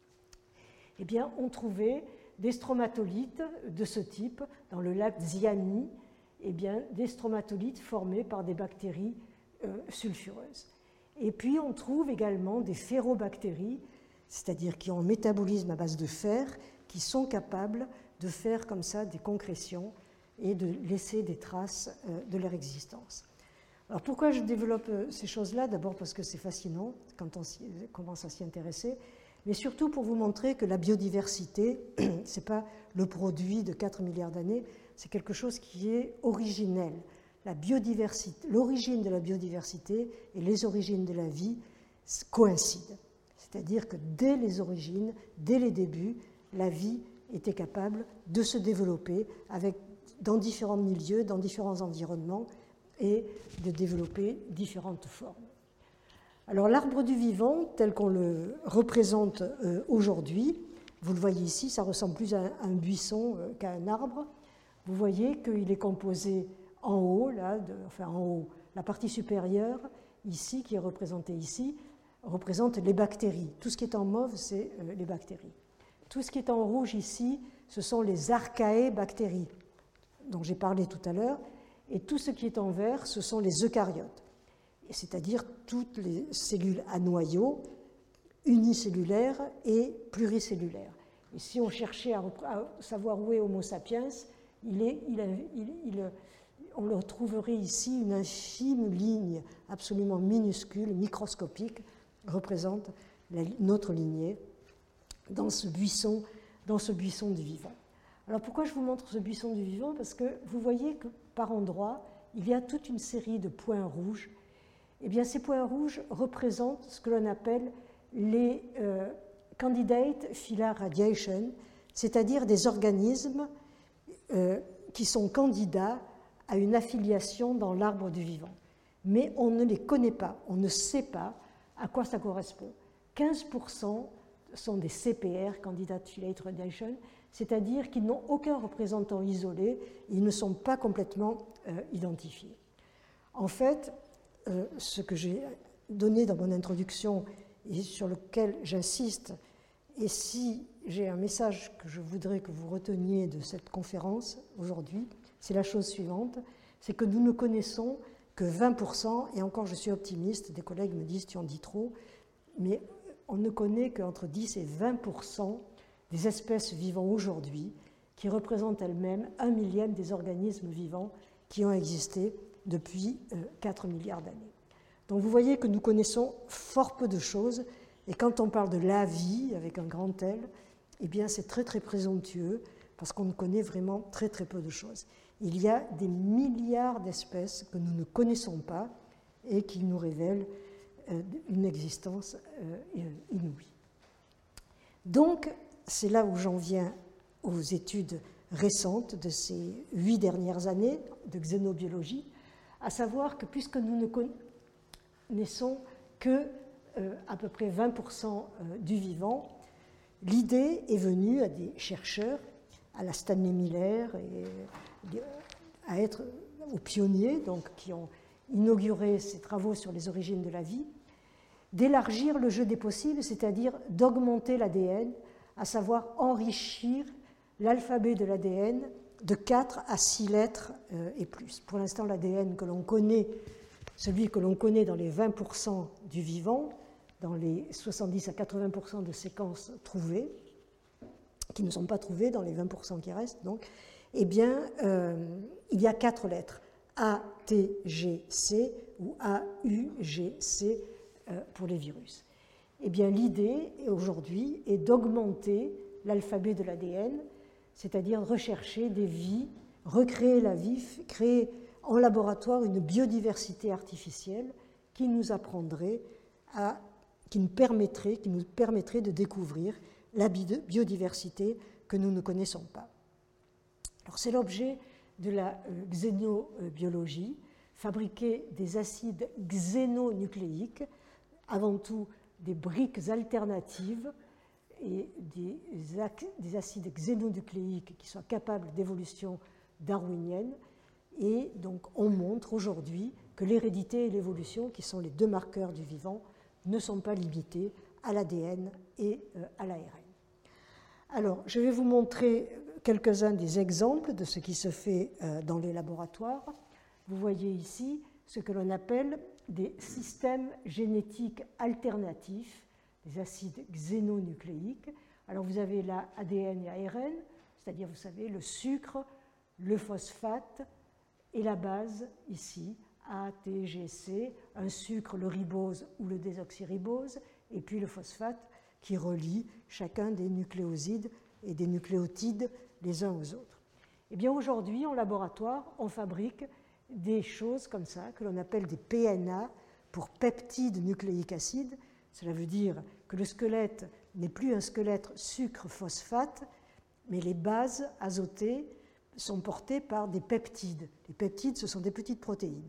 eh bien, ont trouvé des stromatolithes de ce type dans le lac Ziani, eh bien, des stromatolithes formés par des bactéries sulfureuses. Et puis on trouve également des ferrobactéries, c'est-à-dire qui ont un métabolisme à base de fer, qui sont capables de faire comme ça des concrétions et de laisser des traces de leur existence. Alors pourquoi je développe ces choses-là? D'abord parce que c'est fascinant quand on commence à s'y intéresser, mais surtout pour vous montrer que la biodiversité, ce n'est pas le produit de 4 milliards d'années, c'est quelque chose qui est originel. La biodiversité, l'origine de la biodiversité et les origines de la vie coïncident. C'est-à-dire que dès les origines, dès les débuts, la vie était capable de se développer dans différents milieux, dans différents environnements et de développer différentes formes. Alors l'arbre du vivant, tel qu'on le représente aujourd'hui, vous le voyez ici, ça ressemble plus à un buisson qu'à un arbre. Vous voyez qu'il est composé en haut, en haut, la partie supérieure, ici, qui est représentée ici, représente les bactéries. Tout ce qui est en mauve, c'est les bactéries. Tout ce qui est en rouge ici, ce sont les archaébactéries, dont j'ai parlé tout à l'heure, et tout ce qui est en vert, ce sont les eucaryotes, c'est-à-dire toutes les cellules à noyaux, unicellulaires et pluricellulaires. Et si on cherchait à savoir où est Homo sapiens, on le trouverait ici, une infime ligne absolument minuscule, microscopique, représente notre lignée dans ce buisson du vivant. Alors pourquoi je vous montre ce buisson du vivant? Parce que vous voyez que par endroits, il y a toute une série de points rouges Eh bien, ces points rouges représentent ce que l'on appelle les candidate phyla radiation, c'est-à-dire des organismes qui sont candidats à une affiliation dans l'arbre du vivant. Mais on ne les connaît pas, on ne sait pas à quoi ça correspond. 15% sont des CPR, Candidate Phyllate Radiation, c'est-à-dire qu'ils n'ont aucun représentant isolé, ils ne sont pas complètement identifiés. En fait, ce que j'ai donné dans mon introduction et sur lequel j'insiste, et si j'ai un message que je voudrais que vous reteniez de cette conférence aujourd'hui, c'est la chose suivante, c'est que nous ne connaissons que 20%, et encore je suis optimiste, des collègues me disent tu en dis trop, mais on ne connaît qu'entre 10 et 20% des espèces vivant aujourd'hui, qui représentent elles-mêmes 1/1000 des organismes vivants qui ont existé depuis 4 milliards d'années. Donc vous voyez que nous connaissons fort peu de choses, et quand on parle de la vie, avec un grand L, eh bien c'est très très présomptueux, parce qu'on ne connaît vraiment très très peu de choses. Il y a des milliards d'espèces que nous ne connaissons pas et qui nous révèlent une existence inouïe. Donc, c'est là où j'en viens aux études récentes de ces 8 dernières années de xénobiologie, à savoir que puisque nous ne connaissons que à peu près 20% du vivant, l'idée est venue à des chercheurs, à la Stanley Miller, et à être aux pionniers, donc, qui ont inauguré ces travaux sur les origines de la vie, d'élargir le jeu des possibles, c'est-à-dire d'augmenter l'ADN, à savoir enrichir l'alphabet de l'ADN de 4 à 6 lettres et plus. Pour l'instant, l'ADN que l'on connaît, celui que l'on connaît dans les 20% du vivant, dans les 70 à 80% de séquences trouvées, qui ne sont pas trouvées dans les 20% qui restent, donc, eh bien, il y a 4 lettres, A, T, G, C ou A, U, G, C pour les virus. Eh bien, l'idée aujourd'hui est d'augmenter l'alphabet de l'ADN, c'est-à-dire rechercher des vies, recréer la vie, créer en laboratoire une biodiversité artificielle qui nous apprendrait qui nous permettrait de découvrir la biodiversité que nous ne connaissons pas. Alors, c'est l'objet de la xénobiologie, fabriquer des acides xénonucléiques, avant tout des briques alternatives et des acides xénonucléiques qui soient capables d'évolution darwinienne. Et donc on montre aujourd'hui que l'hérédité et l'évolution, qui sont les 2 marqueurs du vivant, ne sont pas limités à l'ADN et à l'ARN. Alors, je vais vous montrer quelques-uns des exemples de ce qui se fait dans les laboratoires. Vous voyez ici ce que l'on appelle des systèmes génétiques alternatifs, des acides xénonucléiques. Alors, vous avez là ADN et ARN, c'est-à-dire, vous savez, le sucre, le phosphate et la base, ici, ATGC, un sucre, le ribose ou le désoxyribose, et puis le phosphate qui relie chacun des nucléosides et des nucléotides les uns aux autres. Eh bien, aujourd'hui, en laboratoire, on fabrique des choses comme ça, que l'on appelle des PNA, pour peptides nucléiques acides. Cela veut dire que le squelette n'est plus un squelette sucre-phosphate, mais les bases azotées sont portées par des peptides. Les peptides, ce sont des petites protéines.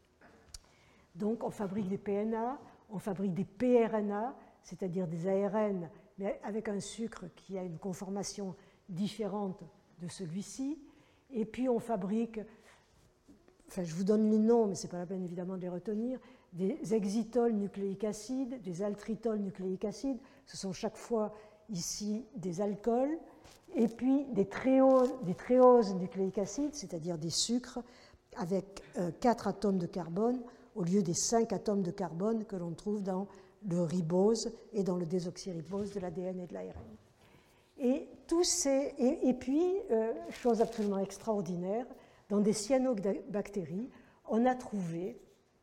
Donc, on fabrique des PNA, on fabrique des PRNA, c'est-à-dire des ARN, mais avec un sucre qui a une conformation différente de celui-ci. Et puis, on fabrique, enfin, je vous donne les noms, mais ce n'est pas la peine évidemment de les retenir, des exitol nucléiques acides, des altritol nucléiques acides, ce sont chaque fois ici des alcools, et puis des tréoses nucléiques acides, c'est-à-dire des sucres avec 4 atomes de carbone au lieu des 5 atomes de carbone que l'on trouve dans le ribose et dans le désoxyribose de l'ADN et de l'ARN. Et puis, chose absolument extraordinaire, dans des cyanobactéries, on a trouvé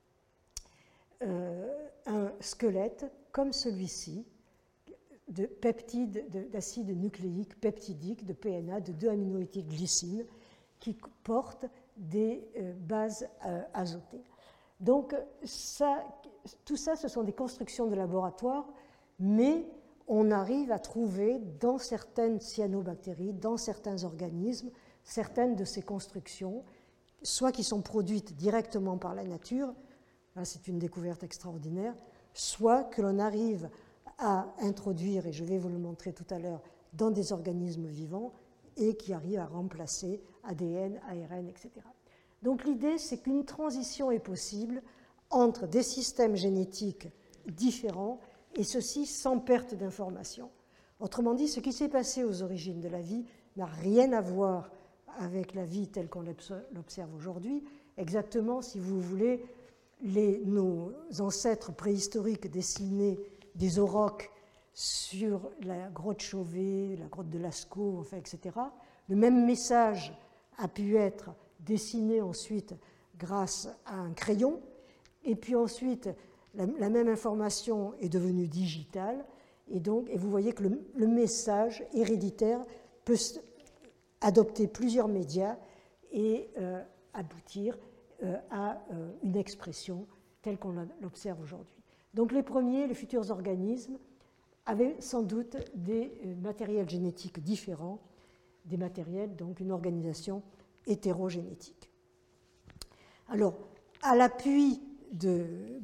un squelette comme celui-ci, de peptides d'acides nucléiques peptidiques, de PNA, de 2-aminoéthylglycine, qui portent des bases azotées. Donc tout ça, ce sont des constructions de laboratoire, mais on arrive à trouver dans certaines cyanobactéries, dans certains organismes, certaines de ces constructions, soit qui sont produites directement par la nature, là c'est une découverte extraordinaire, soit que l'on arrive à introduire, et je vais vous le montrer tout à l'heure, dans des organismes vivants et qui arrivent à remplacer ADN, ARN, etc. Donc l'idée, c'est qu'une transition est possible entre des systèmes génétiques différents et ceci sans perte d'information. Autrement dit, ce qui s'est passé aux origines de la vie n'a rien à voir avec la vie telle qu'on l'observe aujourd'hui. Exactement, si vous voulez, nos ancêtres préhistoriques dessinaient des aurochs sur la grotte Chauvet, la grotte de Lascaux, enfin, etc. Le même message a pu être dessiné ensuite grâce à un crayon, et puis ensuite la même information est devenue digitale, et vous voyez que le message héréditaire peut adopter plusieurs médias et aboutir à une expression telle qu'on l'observe aujourd'hui. Donc les premiers, les futurs organismes, avaient sans doute des matériels génétiques différents, des matériels, donc une organisation hétérogénétique. Alors, à l'appui de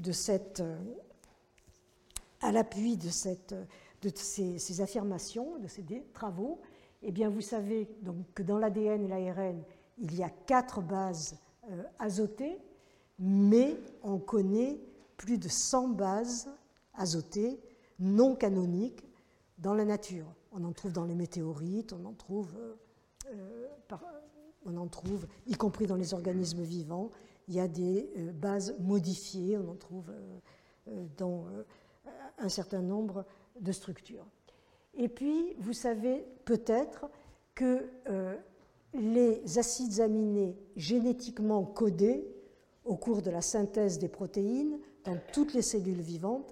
ces affirmations, de ces travaux, eh bien, vous savez donc que dans l'ADN et l'ARN, il y a 4 bases azotées, mais on connaît plus de 100 bases azotées non canoniques dans la nature. On en trouve dans les météorites, on en trouve, y compris dans les organismes vivants. Il y a des bases modifiées, on en trouve dans un certain nombre de structures. Et puis, vous savez peut-être que les acides aminés génétiquement codés au cours de la synthèse des protéines dans toutes les cellules vivantes,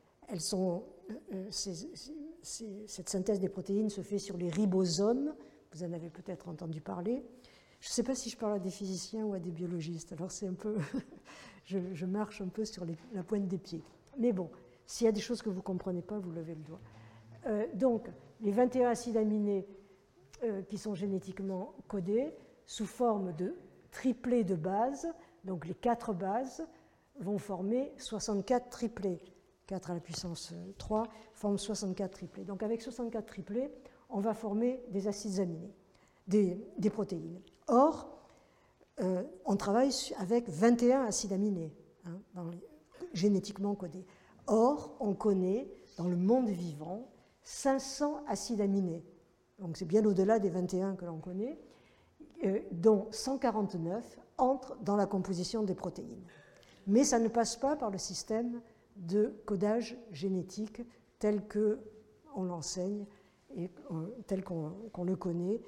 cette synthèse des protéines se fait sur les ribosomes, vous en avez peut-être entendu parler. Je ne sais pas si je parle à des physiciens ou à des biologistes, alors c'est un peu, je marche un peu sur la pointe des pieds. Mais bon, s'il y a des choses que vous ne comprenez pas, vous levez le doigt. Donc, les 21 acides aminés qui sont génétiquement codés sous forme de triplés de bases, donc les 4 bases vont former 64 triplés. 4 à la puissance 3 forment 64 triplés. Donc avec 64 triplés, on va former des acides aminés, des protéines. Or, on travaille avec 21 acides aminés génétiquement codés. Or, on connaît dans le monde vivant 500 acides aminés. Donc c'est bien au-delà des 21 que l'on connaît, dont 149 entrent dans la composition des protéines. Mais ça ne passe pas par le système de codage génétique tel qu'on l'enseigne et tel qu'on le connaît,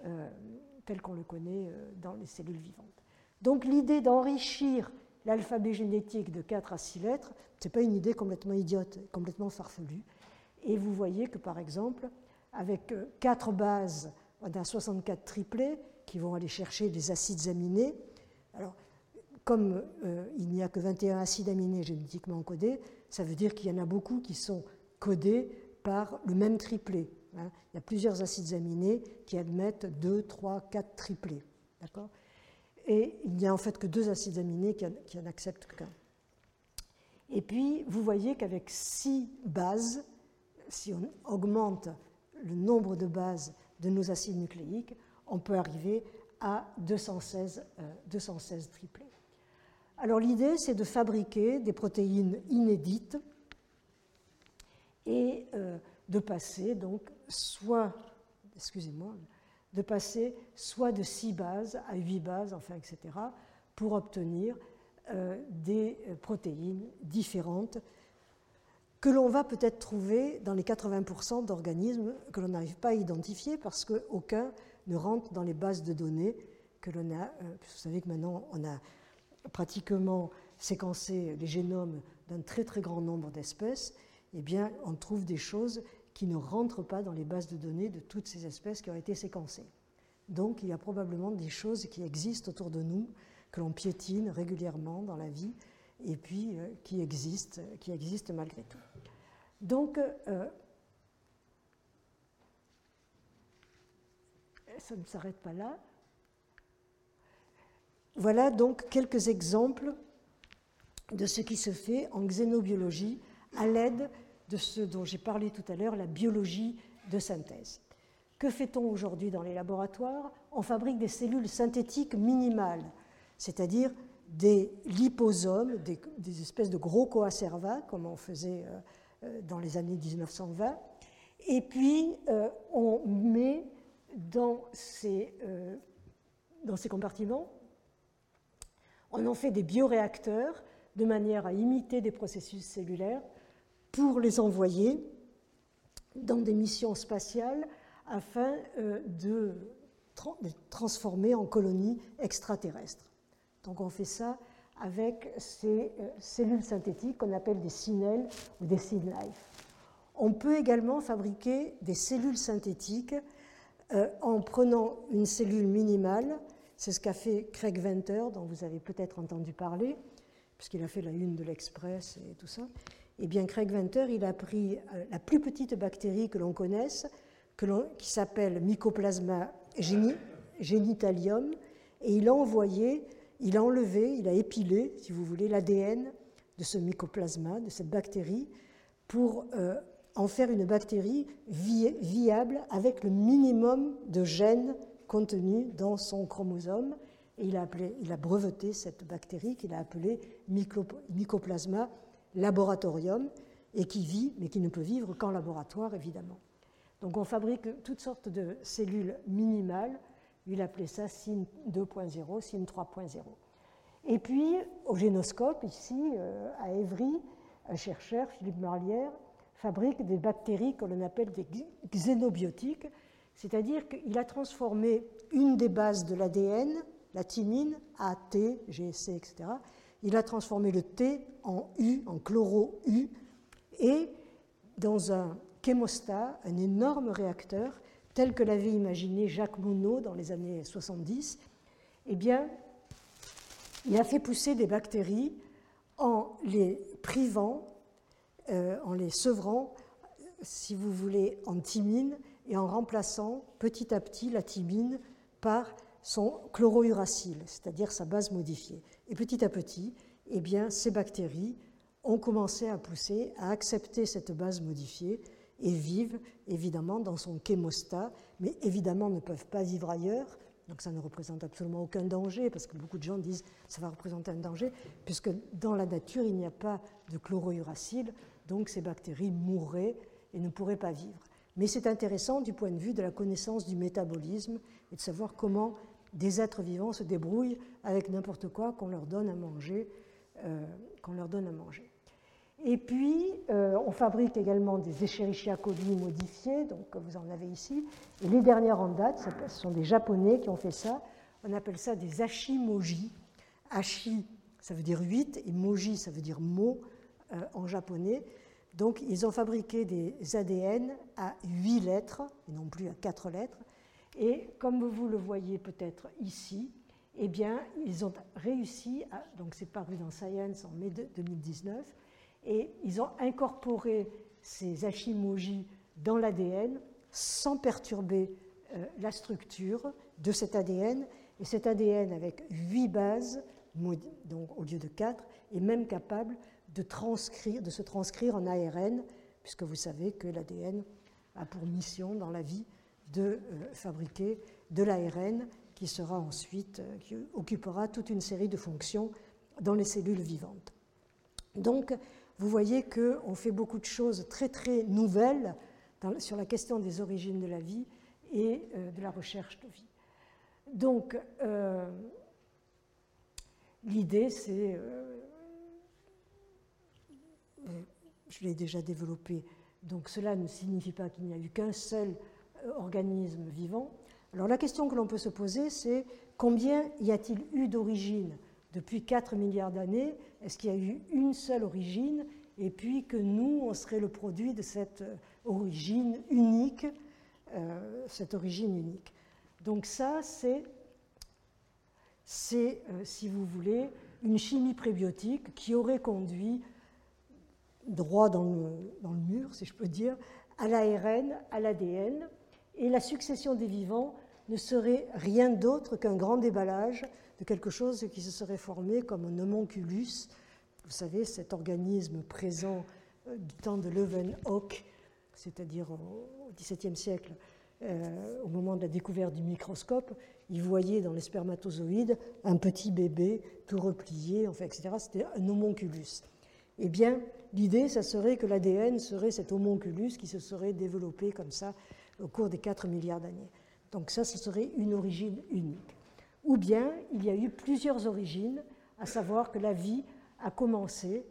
dans les cellules vivantes. Donc l'idée d'enrichir l'alphabet génétique de 4 à 6 lettres, ce n'est pas une idée complètement idiote, complètement farfelue. Et vous voyez que par exemple, avec 4 bases, on a 64 triplés qui vont aller chercher des acides aminés. Alors, comme il n'y a que 21 acides aminés génétiquement codés, ça veut dire qu'il y en a beaucoup qui sont codés par le même triplet. Il y a plusieurs acides aminés qui admettent 2, 3, 4 triplés. D'accord ? Et il n'y a en fait que 2 acides aminés qui en acceptent qu'un. Et puis, vous voyez qu'avec 6 bases, si on augmente le nombre de bases de nos acides nucléiques, on peut arriver à 216 triplés. Alors l'idée, c'est de fabriquer des protéines inédites et de passer donc soit de 6 bases à 8 bases, enfin, etc., pour obtenir des protéines différentes que l'on va peut-être trouver dans les 80% d'organismes que l'on n'arrive pas à identifier parce qu'aucun ne rentre dans les bases de données que l'on a. Vous savez que maintenant, on a pratiquement séquencé les génomes d'un très très grand nombre d'espèces. Eh bien, on trouve des choses qui ne rentrent pas dans les bases de données de toutes ces espèces qui ont été séquencées. Donc, il y a probablement des choses qui existent autour de nous, que l'on piétine régulièrement dans la vie et puis qui existe malgré tout. Donc, ça ne s'arrête pas là. Voilà donc quelques exemples de ce qui se fait en xénobiologie à l'aide de ce dont j'ai parlé tout à l'heure, la biologie de synthèse. Que fait-on aujourd'hui dans les laboratoires? On fabrique des cellules synthétiques minimales, c'est-à-dire des liposomes, des espèces de gros coacervats, comme on faisait dans les années 1920. Et puis, on met dans ces compartiments, on en fait des bioréacteurs de manière à imiter des processus cellulaires pour les envoyer dans des missions spatiales afin de transformer en colonies extraterrestres. Donc on fait ça avec ces cellules synthétiques qu'on appelle des CNL ou des SynLife. On peut également fabriquer des cellules synthétiques en prenant une cellule minimale. C'est ce qu'a fait Craig Venter, dont vous avez peut-être entendu parler, puisqu'il a fait la une de l'Express et tout ça. Eh bien, Craig Venter, il a pris la plus petite bactérie que l'on connaisse, qui s'appelle Mycoplasma genitalium, et il a enlevé, il a épilé, si vous voulez, l'ADN de ce mycoplasma, de cette bactérie, pour en faire une bactérie viable avec le minimum de gènes contenus dans son chromosome. Et il a breveté cette bactérie qu'il a appelée Mycoplasma laboratorium, et qui vit, mais qui ne peut vivre qu'en laboratoire, évidemment. Donc on fabrique toutes sortes de cellules minimales. Il appelait ça SYN 2.0, SYN 3.0. Et puis, au Génoscope, ici, à Évry, un chercheur, Philippe Marlière, fabrique des bactéries que l'on appelle des xénobiotiques, c'est-à-dire qu'il a transformé une des bases de l'ADN, la thymine, A, T, G, C, etc. Il a transformé le T en U, en chloro-U, et dans un chémostat, un énorme réacteur, tel que l'avait imaginé Jacques Monod dans les années 70, eh bien, il a fait pousser des bactéries en les privant, en les sevrant, si vous voulez, en thymine, et en remplaçant petit à petit la thymine par son chlorouracile, c'est-à-dire sa base modifiée. Et petit à petit, eh bien, ces bactéries ont commencé à pousser, à accepter cette base modifiée et vivent évidemment dans son chémostat, mais évidemment ne peuvent pas vivre ailleurs. Donc ça ne représente absolument aucun danger, parce que beaucoup de gens disent que ça va représenter un danger, puisque dans la nature, il n'y a pas de chlorouracile, donc ces bactéries mourraient et ne pourraient pas vivre. Mais c'est intéressant du point de vue de la connaissance du métabolisme et de savoir comment des êtres vivants se débrouillent avec n'importe quoi qu'on leur donne à manger. Et puis, on fabrique également des Escherichia coli modifiés, donc vous en avez ici. Et les dernières en date, ce sont des Japonais qui ont fait ça. On appelle ça des Hashimoji. Hashi, ça veut dire 8, et moji, ça veut dire mot en japonais. Donc, ils ont fabriqué des ADN à 8 lettres, et non plus à 4 lettres. Et comme vous le voyez peut-être ici, eh bien, ils ont réussi, donc c'est paru dans Science en mai 2019, et ils ont incorporé ces Hashimoji dans l'ADN sans perturber la structure de cet ADN. Et cet ADN, avec 8 bases, donc au lieu de 4, est même capable de se transcrire en ARN, puisque vous savez que l'ADN a pour mission dans la vie de fabriquer de l'ARN qui sera ensuite, qui occupera toute une série de fonctions dans les cellules vivantes. Donc, vous voyez qu'on fait beaucoup de choses très très nouvelles sur la question des origines de la vie et de la recherche de vie. Donc, l'idée, c'est, je l'ai déjà développé, donc cela ne signifie pas qu'il n'y a eu qu'un seul organisme vivant. Alors la question que l'on peut se poser, c'est combien y a-t-il eu d'origines depuis 4 milliards d'années? Est-ce qu'il y a eu une seule origine? Et puis que nous, on serait le produit de cette origine unique, Donc ça, c'est si vous voulez, une chimie prébiotique qui aurait conduit droit dans le mur, si je peux dire, à l'ARN, à l'ADN, et la succession des vivants ne serait rien d'autre qu'un grand déballage de quelque chose qui se serait formé comme un homonculus. Vous savez, cet organisme présent du temps de Leeuwenhoek, c'est-à-dire au XVIIe siècle, au moment de la découverte du microscope, il voyait dans les spermatozoïdes un petit bébé tout replié, enfin, etc. C'était un homonculus. Eh bien, l'idée, ça serait que l'ADN serait cet homonculus qui se serait développé comme ça au cours des 4 milliards d'années. Donc ça, ce serait une origine unique. Ou bien, il y a eu plusieurs origines, à savoir que la vie a commencé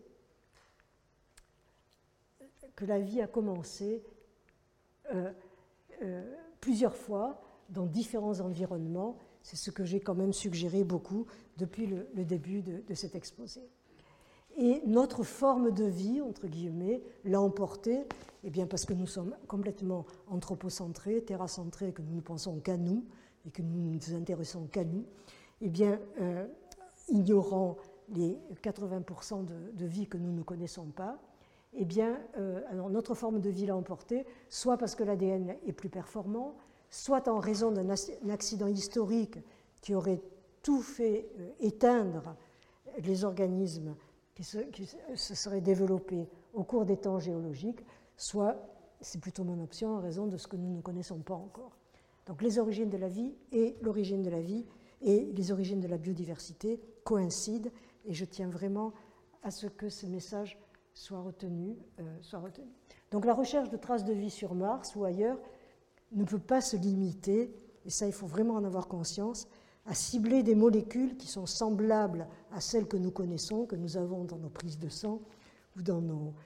plusieurs fois dans différents environnements. C'est ce que j'ai quand même suggéré beaucoup depuis le début de cet exposé. Et notre forme de vie, entre guillemets, l'a emporté, eh bien parce que nous sommes complètement anthropocentrés, terracentrés, que nous ne pensons qu'à nous et que nous ne nous intéressons qu'à nous, eh bien, ignorant les 80% de vie que nous ne connaissons pas, eh bien, alors notre forme de vie l'a emporté, soit parce que l'ADN est plus performant, soit en raison d'un accident historique qui aurait tout fait éteindre les organismes qui se seraient développés au cours des temps géologiques, soit, c'est plutôt mon option, en raison de ce que nous ne connaissons pas encore. Donc les origines de la vie et l'origine de la vie et les origines de la biodiversité coïncident, et je tiens vraiment à ce que ce message soit retenu. Donc la recherche de traces de vie sur Mars ou ailleurs ne peut pas se limiter, et ça il faut vraiment en avoir conscience, à cibler des molécules qui sont semblables à celles que nous connaissons, que nous avons dans nos prises de sang ou dans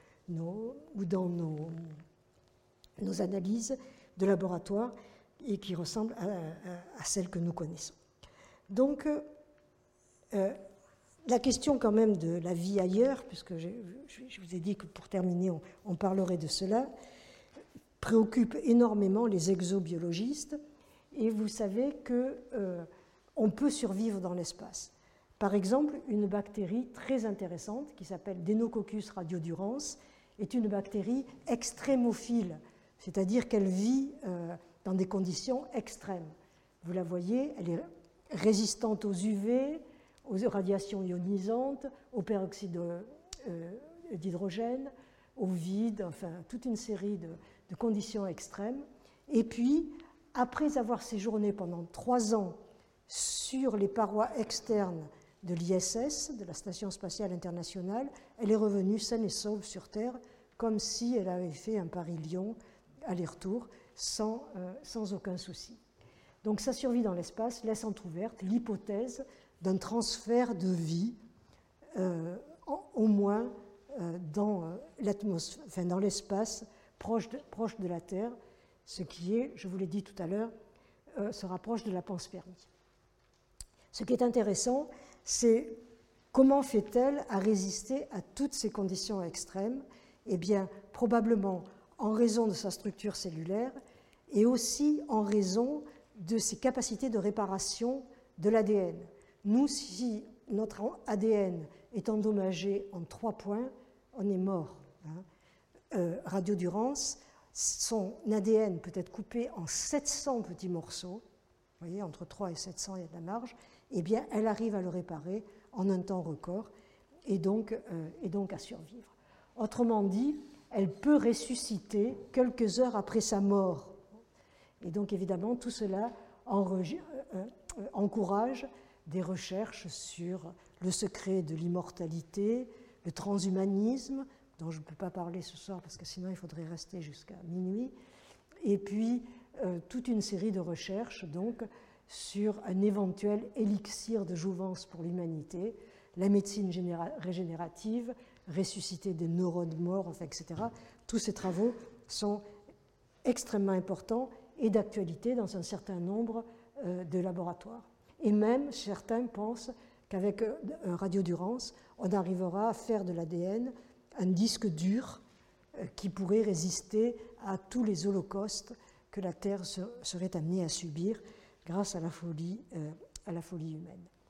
nos analyses de laboratoire et qui ressemblent à celles que nous connaissons. Donc, la question quand même de la vie ailleurs, puisque je vous ai dit que pour terminer, on parlerait de cela, préoccupe énormément les exobiologistes, et vous savez que on peut survivre dans l'espace. Par exemple, une bactérie très intéressante qui s'appelle Deinococcus radiodurans est une bactérie extrémophile, c'est-à-dire qu'elle vit dans des conditions extrêmes. Vous la voyez, elle est résistante aux UV, aux radiations ionisantes, au peroxyde d'hydrogène, au vide, enfin toute une série de conditions extrêmes. Et puis, après avoir séjourné pendant 3 ans sur les parois externes de l'ISS, de la Station spatiale internationale, elle est revenue saine et sauve sur Terre, comme si elle avait fait un Paris-Lyon aller-retour sans aucun souci. Donc sa survie dans l'espace laisse entrouverte l'hypothèse d'un transfert de vie, au moins dans l'espace proche de la Terre, ce qui est, je vous l'ai dit tout à l'heure, se rapproche de la panspermie. Ce qui est intéressant, c'est comment fait-elle à résister à toutes ces conditions extrêmes? Eh bien, probablement en raison de sa structure cellulaire et aussi en raison de ses capacités de réparation de l'ADN. Nous, si notre ADN est endommagé en 3 points, on est mort. Radiodurans, son ADN peut être coupé en 700 petits morceaux, vous voyez, entre 3 et 700, il y a de la marge, eh bien, elle arrive à le réparer en un temps record et donc à survivre. Autrement dit, elle peut ressusciter quelques heures après sa mort. Et donc, évidemment, tout cela encourage des recherches sur le secret de l'immortalité, le transhumanisme, dont je ne peux pas parler ce soir parce que sinon il faudrait rester jusqu'à minuit, et puis toute une série de recherches donc sur un éventuel élixir de jouvence pour l'humanité, la médecine régénérative, ressusciter des neurones morts, enfin, etc. Tous ces travaux sont extrêmement importants et d'actualité dans un certain nombre de laboratoires. Et même certains pensent qu'avec radiodurans, on arrivera à faire de l'ADN un disque dur qui pourrait résister à tous les holocaustes que la Terre serait amenée à subir grâce à la folie humaine.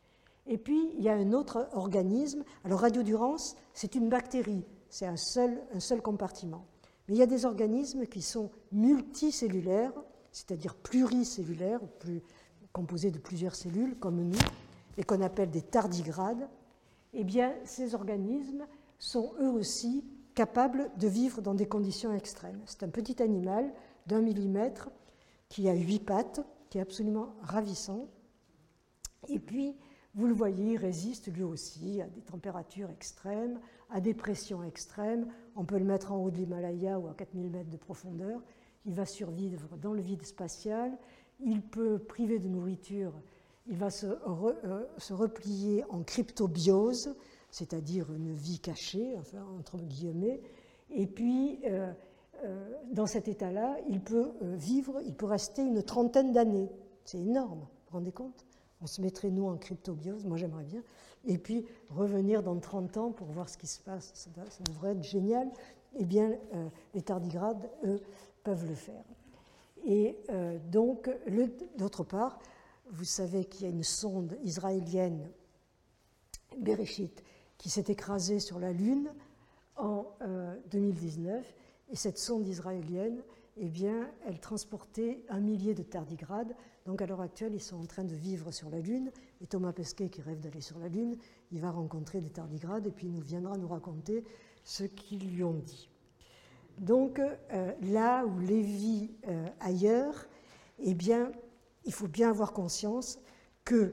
Et puis, il y a un autre organisme. Alors, Radiodurans, c'est une bactérie, c'est un seul compartiment. Mais il y a des organismes qui sont multicellulaires, c'est-à-dire pluricellulaires, composés de plusieurs cellules, comme nous, et qu'on appelle des tardigrades. Eh bien, ces organismes sont eux aussi capables de vivre dans des conditions extrêmes. C'est un petit animal d'1 millimètre qui a 8 pattes, qui est absolument ravissant. Et puis, vous le voyez, il résiste lui aussi à des températures extrêmes, à des pressions extrêmes. On peut le mettre en haut de l'Himalaya ou à 4000 mètres de profondeur. Il va survivre dans le vide spatial. Il peut, privé de nourriture, il va se replier en cryptobiose, c'est-à-dire une vie cachée, enfin, entre guillemets. Et puis, dans cet état-là, il peut vivre, il peut rester une trentaine d'années. C'est énorme, vous vous rendez compte ? On se mettrait, nous, en cryptobiose, moi j'aimerais bien, et puis revenir dans 30 ans pour voir ce qui se passe, ça devrait être génial. Eh bien, les tardigrades, eux, peuvent le faire. Et donc, d'autre part, vous savez qu'il y a une sonde israélienne, Bereshit, qui s'est écrasée sur la Lune en 2019, et cette sonde israélienne, eh bien, elle transportait 1 millier de tardigrades. Donc, à l'heure actuelle, ils sont en train de vivre sur la Lune. Et Thomas Pesquet, qui rêve d'aller sur la Lune, il va rencontrer des tardigrades et puis il viendra nous raconter ce qu'ils lui ont dit. Donc, là où les vies ailleurs, eh bien, il faut bien avoir conscience que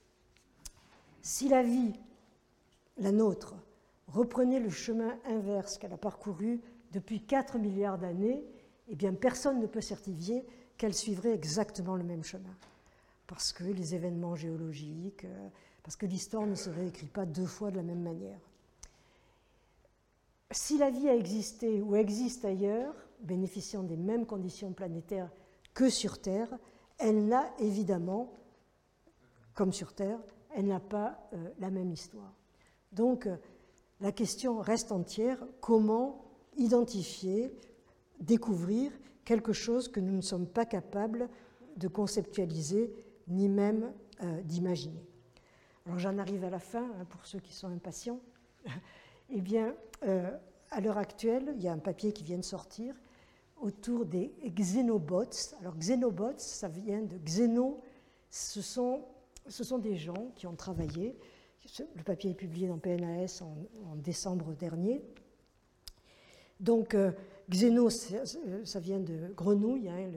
si la vie, la nôtre, reprenait le chemin inverse qu'elle a parcouru depuis 4 milliards d'années, eh bien, personne ne peut certifier qu'elle suivrait exactement le même chemin. Parce que les événements géologiques, parce que l'histoire ne se réécrit pas 2 fois de la même manière. Si la vie a existé ou existe ailleurs, bénéficiant des mêmes conditions planétaires que sur Terre, elle n'a évidemment, comme sur Terre, elle n'a pas la même histoire. Donc, la question reste entière, comment identifier, découvrir quelque chose que nous ne sommes pas capables de conceptualiser, ni même d'imaginer. Alors j'en arrive à la fin, pour ceux qui sont impatients. Eh bien, à l'heure actuelle, il y a un papier qui vient de sortir autour des xénobots. Alors xénobots, ça vient de xéno, ce sont des gens qui ont travaillé. Le papier est publié dans PNAS en décembre dernier. Donc, xéno, ça vient de grenouille, hein,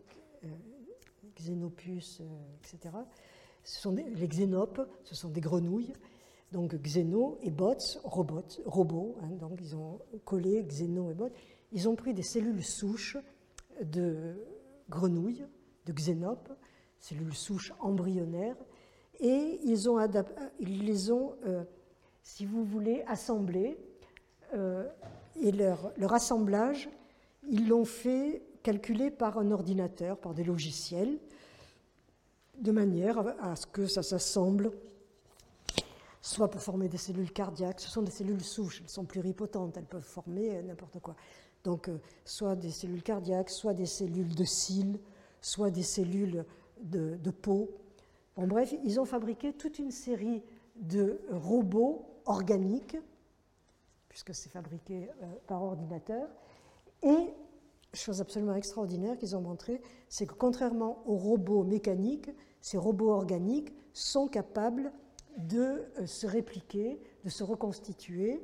xénopus, etc. Les xénopes, ce sont des grenouilles. Donc, xéno et bots, robots. Hein, donc, ils ont collé xéno et bots. Ils ont pris des cellules souches de grenouilles, de xénopes, cellules souches embryonnaires, et ils les ont, si vous voulez, assemblées. Et leur assemblage, ils l'ont fait calculer par un ordinateur, par des logiciels, de manière à ce que ça s'assemble, soit pour former des cellules cardiaques. Ce sont des cellules souches, elles sont pluripotentes, elles peuvent former n'importe quoi. Donc, soit des cellules cardiaques, soit des cellules de cils, soit des cellules de peau. Bon, bref, ils ont fabriqué toute une série de robots organiques, puisque c'est fabriqué par ordinateur. Et, chose absolument extraordinaire qu'ils ont montré, c'est que contrairement aux robots mécaniques, ces robots organiques sont capables de se répliquer, de se reconstituer.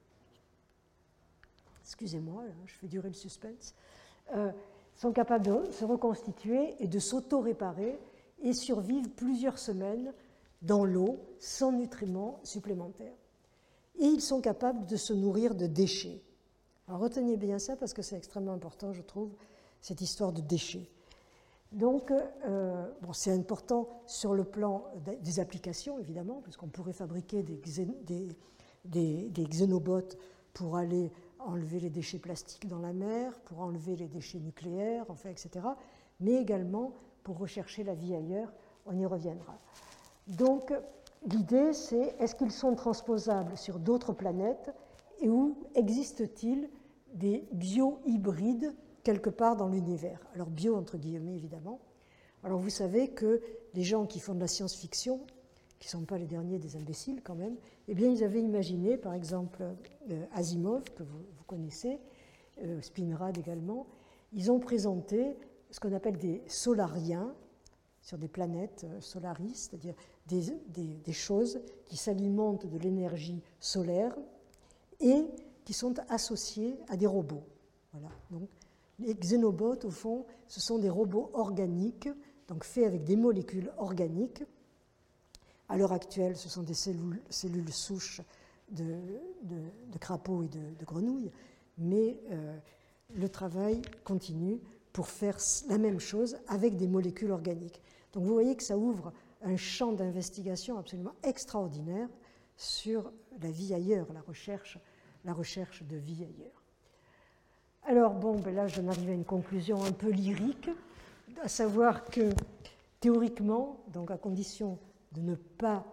Excusez-moi, je fais durer le suspense. Sont capables de se reconstituer et de s'auto-réparer et survivent plusieurs semaines dans l'eau sans nutriments supplémentaires. Et ils sont capables de se nourrir de déchets. Alors retenez bien ça parce que c'est extrêmement important, je trouve, cette histoire de déchets. Donc, c'est important sur le plan des applications, évidemment, puisqu'on pourrait fabriquer des xénobots pour aller enlever les déchets plastiques dans la mer, pour enlever les déchets nucléaires, enfin, etc., mais également pour rechercher la vie ailleurs, on y reviendra. Donc, l'idée, c'est est-ce qu'ils sont transposables sur d'autres planètes et où existe-t-il des bio-hybrides quelque part dans l'univers? Alors, bio entre guillemets, évidemment. Alors, vous savez que les gens qui font de la science-fiction, qui ne sont pas les derniers des imbéciles quand même, eh bien ils avaient imaginé, par exemple Asimov, que vous connaissez, Spinrad également, ils ont présenté ce qu'on appelle des solariens sur des planètes solaris, c'est-à-dire des choses qui s'alimentent de l'énergie solaire et qui sont associées à des robots. Voilà. Donc, les xénobots, au fond, ce sont des robots organiques, donc faits avec des molécules organiques. À l'heure actuelle, ce sont des cellules souches de crapauds et de grenouilles, mais le travail continue pour faire la même chose avec des molécules organiques. Donc vous voyez que ça ouvre un champ d'investigation absolument extraordinaire sur la vie ailleurs, la recherche de vie ailleurs. Alors bon, là j'en arrive à une conclusion un peu lyrique, à savoir que théoriquement, donc à condition de ne pas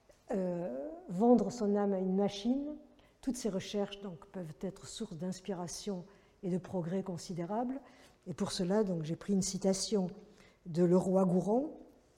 vendre son âme à une machine, toutes ces recherches donc, peuvent être source d'inspiration et de progrès considérables. Et pour cela, donc, j'ai pris une citation de Leroi-Gourhan,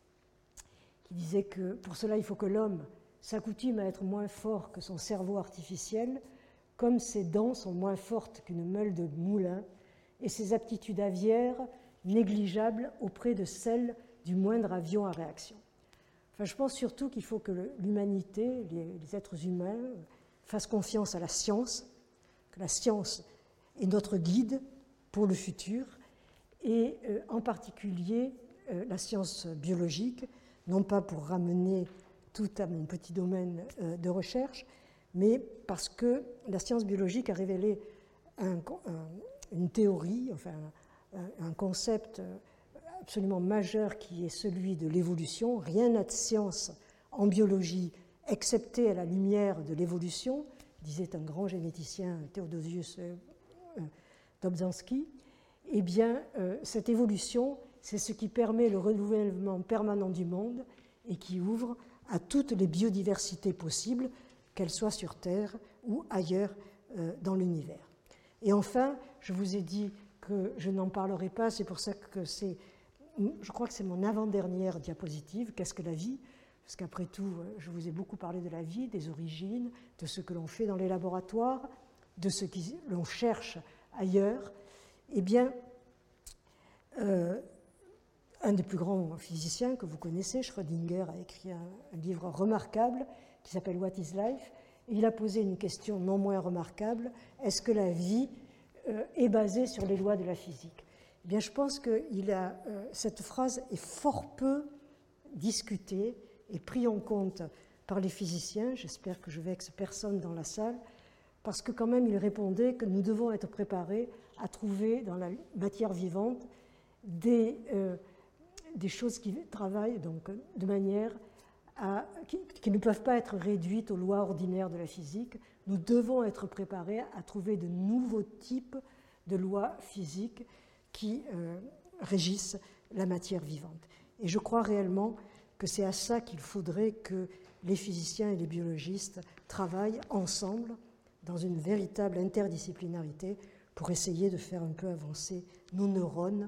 qui disait que pour cela, il faut que l'homme s'accoutume à être moins fort que son cerveau artificiel, comme ses dents sont moins fortes qu'une meule de moulin, et ses aptitudes aviaires négligeables auprès de celles du moindre avion à réaction. Enfin, je pense surtout qu'il faut que l'humanité, les êtres humains, fassent confiance à la science, que la science est notre guide pour le futur, et en particulier la science biologique, non pas pour ramener tout à mon petit domaine de recherche, mais parce que la science biologique a révélé une théorie, enfin un concept absolument majeur qui est celui de l'évolution. Rien n'a de science en biologie excepté à la lumière de l'évolution, disait un grand généticien, Theodosius Dobzhansky. Eh bien, cette évolution, c'est ce qui permet le renouvellement permanent du monde et qui ouvre à toutes les biodiversités possibles, qu'elles soient sur Terre ou ailleurs dans l'univers. Et enfin, je vous ai dit que je n'en parlerai pas, c'est pour ça que je crois que c'est mon avant-dernière diapositive, qu'est-ce que la vie ? Parce qu'après tout, je vous ai beaucoup parlé de la vie, des origines, de ce que l'on fait dans les laboratoires, de ce que l'on cherche ailleurs. Eh bien, un des plus grands physiciens que vous connaissez, Schrödinger, a écrit un livre remarquable qui s'appelle What is Life ? Et il a posé une question non moins remarquable, est-ce que la vie est basée sur les lois de la physique ? Eh bien, je pense que cette phrase est fort peu discutée et prise en compte par les physiciens. J'espère que je vexe personne dans la salle, parce que quand même, il répondait que nous devons être préparés à trouver dans la matière vivante des choses qui travaillent donc, de manière qui ne peuvent pas être réduites aux lois ordinaires de la physique. Nous devons être préparés à trouver de nouveaux types de lois physiques qui régissent la matière vivante. Et je crois réellement que c'est à ça qu'il faudrait que les physiciens et les biologistes travaillent ensemble dans une véritable interdisciplinarité pour essayer de faire un peu avancer nos neurones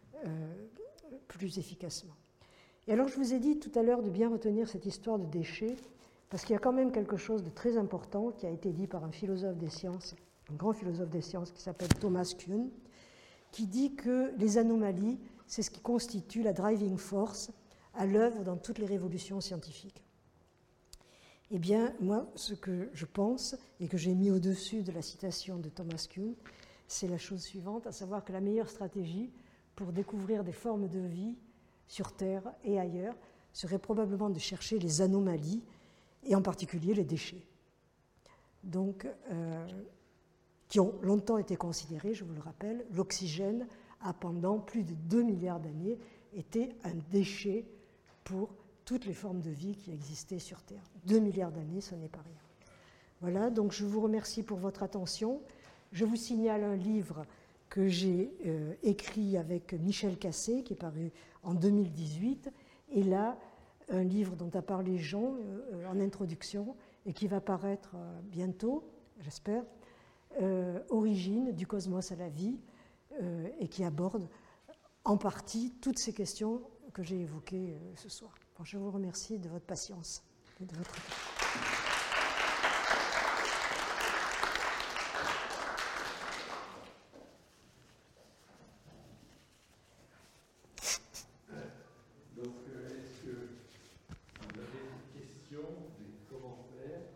plus efficacement. Et alors je vous ai dit tout à l'heure de bien retenir cette histoire de déchets, parce qu'il y a quand même quelque chose de très important qui a été dit par un philosophe des sciences, un grand philosophe des sciences qui s'appelle Thomas Kuhn, qui dit que les anomalies, c'est ce qui constitue la driving force à l'œuvre dans toutes les révolutions scientifiques. Eh bien, moi, ce que je pense, et que j'ai mis au-dessus de la citation de Thomas Kuhn, c'est la chose suivante, à savoir que la meilleure stratégie pour découvrir des formes de vie sur Terre et ailleurs serait probablement de chercher les anomalies, et en particulier les déchets. Donc, qui ont longtemps été considérés, je vous le rappelle, l'oxygène a pendant plus de 2 milliards d'années été un déchet pour toutes les formes de vie qui existaient sur Terre. 2 milliards d'années, ce n'est pas rien. Voilà, donc je vous remercie pour votre attention. Je vous signale un livre que j'ai écrit avec Michel Cassé, qui est paru en 2018, et là, un livre dont a parlé Jean en introduction, et qui va paraître bientôt, j'espère, Origine du cosmos à la vie, et qui aborde en partie toutes ces questions que j'ai évoquées ce soir. Bon, je vous remercie de votre patience. de votre... Donc, est-ce que vous avez des questions, des commentaires?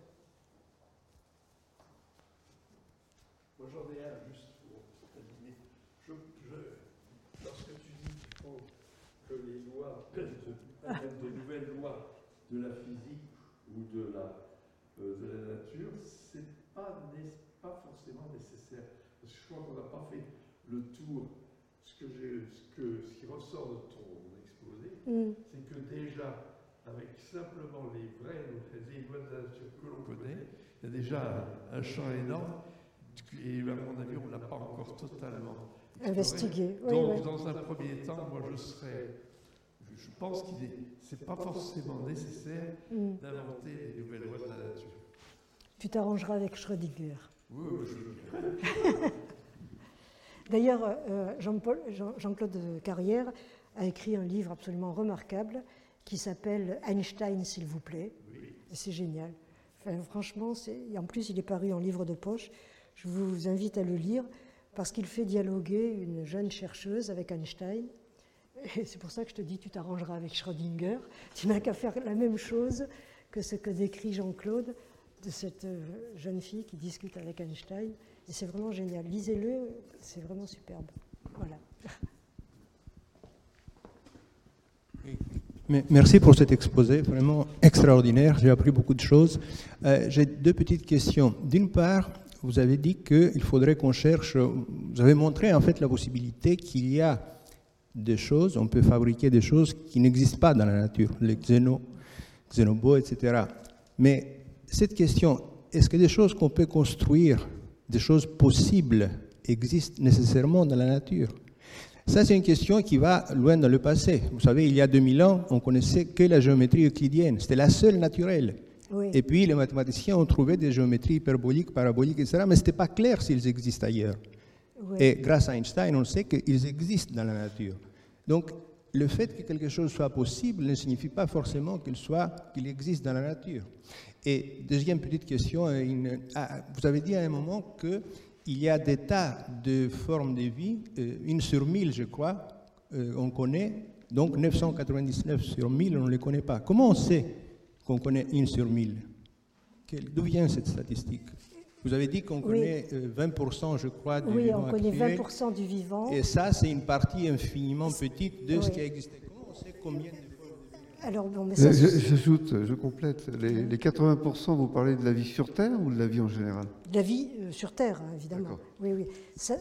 Moi, j'en ai un juste pour terminer. Lorsque tu dis qu'il faut que les lois, même de nouvelles lois de la physique ou de la nature, c'est pas forcément nécessaire. Parce que je crois qu'on n'a pas fait le tour. Ce qui ressort de ton exposé, c'est que déjà, avec simplement les lois de la nature que l'on connaît, il y a déjà un champ énorme. Et à mon avis, on ne l'a pas encore totalement investigué. Donc, oui. Dans un premier temps, moi, je pense que ce n'est pas forcément nécessaire d'inventer des nouvelles lois de la nature. Tu t'arrangeras avec Schrödinger. Oui, je D'ailleurs, Jean-Claude Carrière a écrit un livre absolument remarquable qui s'appelle Einstein, s'il vous plaît. Oui. Et c'est génial. Enfin, franchement, en plus, il est paru en livre de poche. Je vous invite à le lire parce qu'il fait dialoguer une jeune chercheuse avec Einstein. Et c'est pour ça que je te dis, tu t'arrangeras avec Schrödinger. Tu n'as qu'à faire la même chose que ce que décrit Jean-Claude de cette jeune fille qui discute avec Einstein. Et c'est vraiment génial. Lisez-le, c'est vraiment superbe. Voilà. Merci pour cet exposé, vraiment extraordinaire. J'ai appris beaucoup de choses. J'ai deux petites questions. D'une part, vous avez dit qu'il faudrait qu'on cherche, vous avez montré en fait la possibilité qu'il y a des choses, on peut fabriquer des choses qui n'existent pas dans la nature, les xénobots, etc. Mais cette question, est-ce que des choses qu'on peut construire, des choses possibles, existent nécessairement dans la nature? Ça, c'est une question qui va loin dans le passé. Vous savez, il y a 2000 ans, on connaissait que la géométrie euclidienne. C'était la seule naturelle. Oui. Et puis, les mathématiciens ont trouvé des géométries hyperboliques, paraboliques, etc. Mais ce n'était pas clair s'ils existent ailleurs. Oui. Et grâce à Einstein, on sait qu'ils existent dans la nature. Donc, le fait que quelque chose soit possible ne signifie pas forcément qu'il existe dans la nature. Et deuxième petite question, vous avez dit à un moment qu'il y a des tas de formes de vie, 1 sur 1000, je crois, on connaît, donc 999 sur 1000, on ne les connaît pas. Comment on sait qu'on connaît 1 sur 1000? D'où vient cette statistique? Vous avez dit qu'on connaît 20%, je crois, du vivant actuel. Oui, on connaît 20% du vivant. Et ça, c'est une partie infiniment petite de ce qui a existé. Comment on sait combien de formes de vie? Alors, bon, mais j'ajoute, je complète. Les 80%, vous parlez de la vie sur Terre ou de la vie en général? De la vie sur Terre, hein, évidemment. Oui, oui. C'est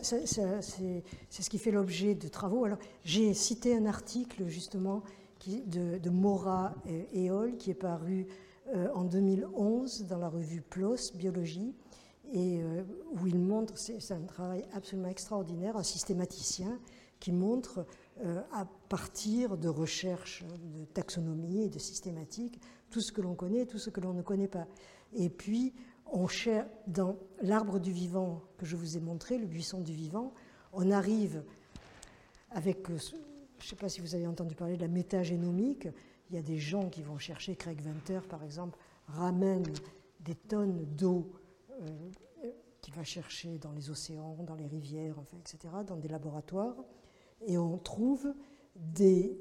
ce qui fait l'objet de travaux. Alors, j'ai cité un article, justement, de Maura et Éole, qui est paru en 2011 dans la revue PLOS, Biologie, et où il montre, c'est un travail absolument extraordinaire, un systématicien qui montre à partir de recherches de taxonomie et de systématique tout ce que l'on connaît et tout ce que l'on ne connaît pas. Et puis, on cherche dans l'arbre du vivant que je vous ai montré, le buisson du vivant, on arrive avec, je ne sais pas si vous avez entendu parler de la métagénomique, il y a des gens qui vont chercher, Craig Venter par exemple, ramène des tonnes d'eau qu'il va chercher dans les océans, dans les rivières, enfin, etc., dans des laboratoires, et on trouve des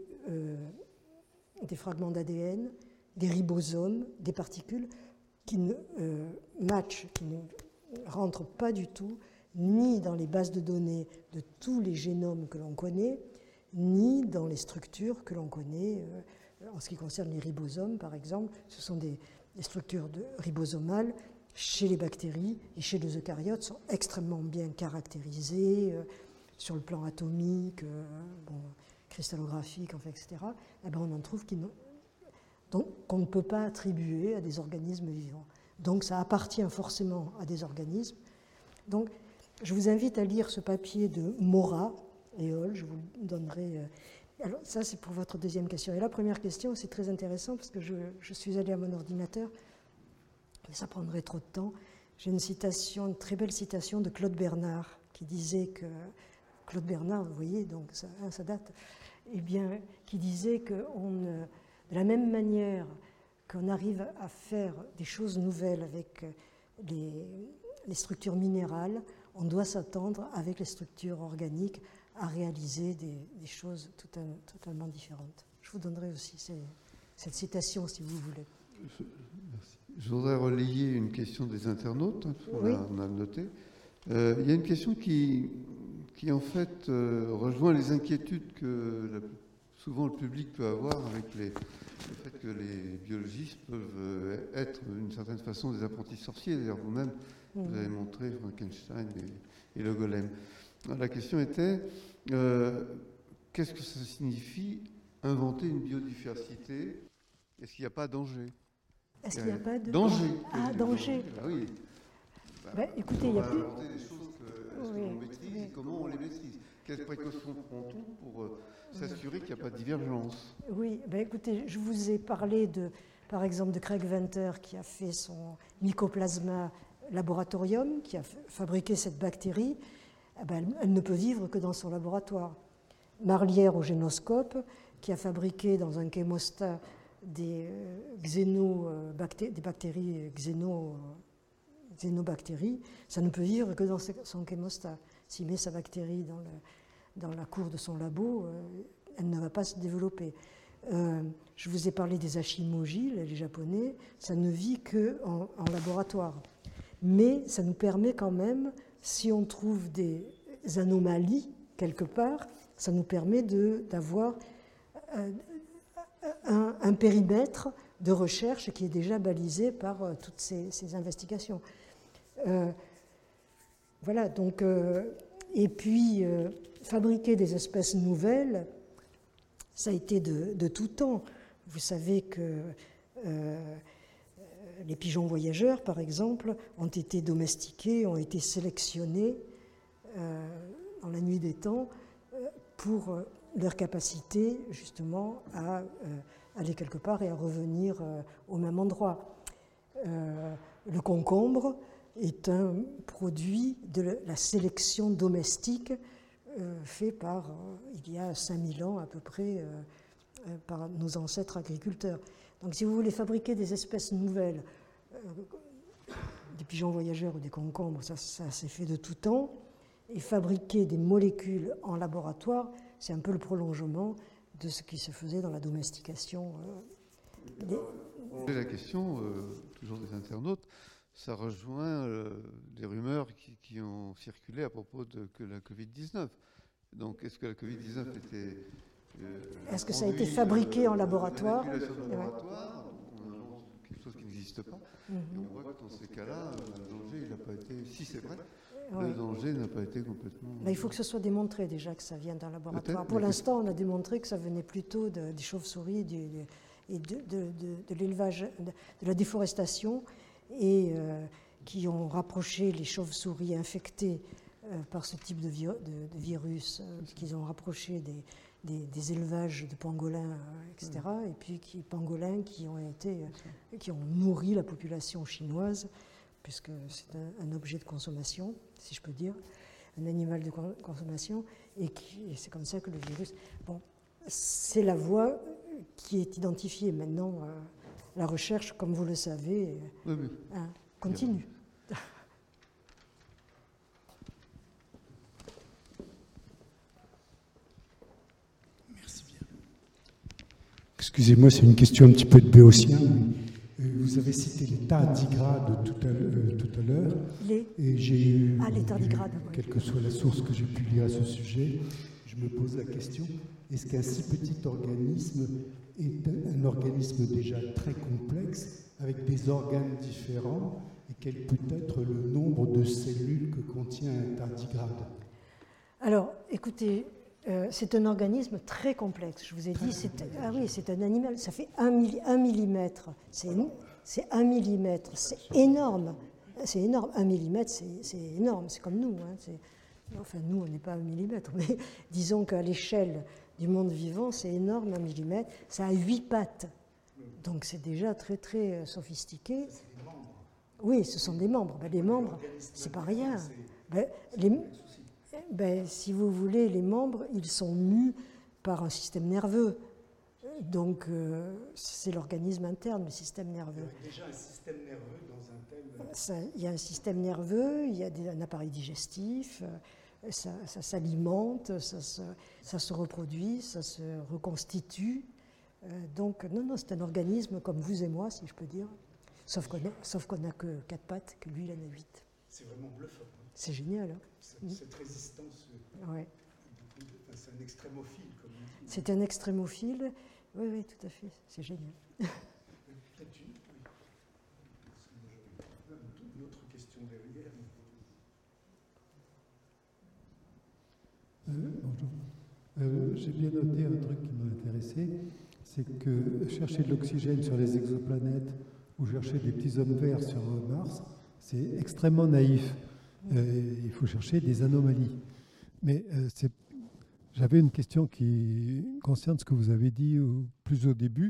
fragments d'ADN, des ribosomes, des particules qui ne matchent, qui ne rentrent pas du tout, ni dans les bases de données de tous les génomes que l'on connaît, ni dans les structures que l'on connaît. En ce qui concerne les ribosomes, par exemple, ce sont des structures ribosomales chez les bactéries et chez les eucaryotes sont extrêmement bien caractérisées sur le plan atomique, cristallographique, enfin, etc. Eh bien, on en trouve qu'on ne peut pas attribuer à des organismes vivants. Donc ça appartient forcément à des organismes. Donc je vous invite à lire ce papier de Maura et Éole, je vous le donnerai. Alors ça c'est pour votre deuxième question. Et la première question, c'est très intéressant parce que je suis allée à mon ordinateur, mais ça prendrait trop de temps. J'ai une très belle citation de Claude Bernard qui disait que, Claude Bernard, vous voyez, donc ça date, eh bien, qui disait que de la même manière qu'on arrive à faire des choses nouvelles avec les structures minérales, on doit s'attendre, avec les structures organiques, à réaliser des choses totalement différentes. Je vous donnerai aussi cette citation, si vous voulez. Merci. Je voudrais relayer une question des internautes, Oui. on a noté. Il y a une question qui en fait rejoint les inquiétudes que souvent le public peut avoir avec le fait que les biologistes peuvent être d'une certaine façon des apprentis sorciers. D'ailleurs, vous-même, vous avez montré Frankenstein et le golem. Alors, la question était, qu'est-ce que ça signifie inventer une biodiversité? Est-ce qu'il n'y a pas danger? Est-ce qu'il n'y a pas de danger? Ah, danger. Ah oui. Écoutez, il y a plus. Inventer des choses qu'on maîtrise et comment on les maîtrise. Quelles précautions prend-on pour s'assurer qu'il n'y a pas de divergence? Oui, écoutez, je vous ai parlé par exemple de Craig Venter qui a fait son Mycoplasma laboratorium, qui a fabriqué cette bactérie. Elle ne peut vivre que dans son laboratoire. Marlière au génoscope, qui a fabriqué dans un chémostat des bactéries xénobactéries, ça ne peut vivre que dans son chémostat. S'il met sa bactérie dans la cour de son labo, elle ne va pas se développer. Je vous ai parlé des Hashimoji, les Japonais, ça ne vit qu'en laboratoire. Mais ça nous permet quand même, si on trouve des anomalies quelque part, ça nous permet d'avoir un périmètre de recherche qui est déjà balisé par toutes ces investigations. Voilà, donc, et puis fabriquer des espèces nouvelles, ça a été de tout temps. Vous savez que les pigeons voyageurs, par exemple, ont été domestiqués, ont été sélectionnés dans la nuit des temps pour leur capacité, justement, à aller quelque part et à revenir au même endroit. Le concombre est un produit de la sélection domestique fait par, il y a 5000 ans à peu près, par nos ancêtres agriculteurs. Donc si vous voulez fabriquer des espèces nouvelles, des pigeons voyageurs ou des concombres, ça s'est fait de tout temps, et fabriquer des molécules en laboratoire, c'est un peu le prolongement de ce qui se faisait dans la domestication. La question, toujours des internautes, ça rejoint les rumeurs qui ont circulé à propos de la Covid-19. Donc, est-ce que la Covid-19 était... est-ce que ça a été fabriqué en laboratoire? Quelque chose qui n'existe pas. Et on voit que dans ces cas-là, le danger, il n'a pas été... Si c'est vrai, le danger n'a pas été complètement... Là, il faut que ce soit démontré déjà que ça vient d'un laboratoire. Pour l'instant, on a démontré que ça venait plutôt des chauves-souris et de l'élevage, de la déforestation, et qui ont rapproché les chauves-souris infectées par ce type de virus, qu'ils ont rapproché des élevages de pangolins, etc. Et puis pangolins qui ont nourri la population chinoise, puisque c'est un objet de consommation, si je peux dire, un animal de consommation, et c'est comme ça que le virus... Bon, c'est la voie qui est identifiée maintenant. La recherche, comme vous le savez, continue. Merci bien. Excusez-moi, c'est une question un petit peu de béotien. Vous avez cité les tardigrades tout à l'heure. Et j'ai eu, les tardigrades. Quelle que soit la source que j'ai pu lire à ce sujet, je me pose la question, est-ce qu'un si petit organisme est un organisme déjà très complexe, avec des organes différents, et quel peut être le nombre de cellules que contient un tardigrade? Alors, écoutez, c'est un organisme très complexe. Je vous ai dit, c'est un animal, ça fait 1 millimètre. C'est 1 millimètre, c'est énorme. C'est énorme, 1 millimètre, c'est énorme, c'est comme nous. Enfin, nous, on n'est pas 1 millimètre, mais disons qu'à l'échelle du monde vivant, c'est énorme, 1 millimètre. Ça a 8 pattes. Donc c'est déjà très, très sophistiqué. Oui, ce sont des membres. Les membres, c'est pas rien. Si vous voulez, les membres, ils sont mus par un système nerveux. Donc, c'est l'organisme interne, le système nerveux. Il y a déjà un système nerveux dans un thème. Il y a un système nerveux, il y a un appareil digestif, ça s'alimente, ça se reproduit, ça se reconstitue. Donc, non, c'est un organisme comme vous et moi, si je peux dire. Sauf qu'on n'a que 4 pattes, que lui, il en a 8. C'est vraiment bluffant. Hein. C'est génial. Hein. Cette résistance, ouais. C'est un extrémophile, comme on dit. C'est un extrémophile. Oui, tout à fait. C'est génial. Peut-être une autre question derrière. Bonjour. J'ai bien noté un truc qui m'a intéressé, c'est que chercher de l'oxygène sur les exoplanètes ou chercher des petits hommes verts sur Mars, c'est extrêmement naïf. Il faut chercher des anomalies. Mais j'avais une question qui concerne ce que vous avez dit plus au début.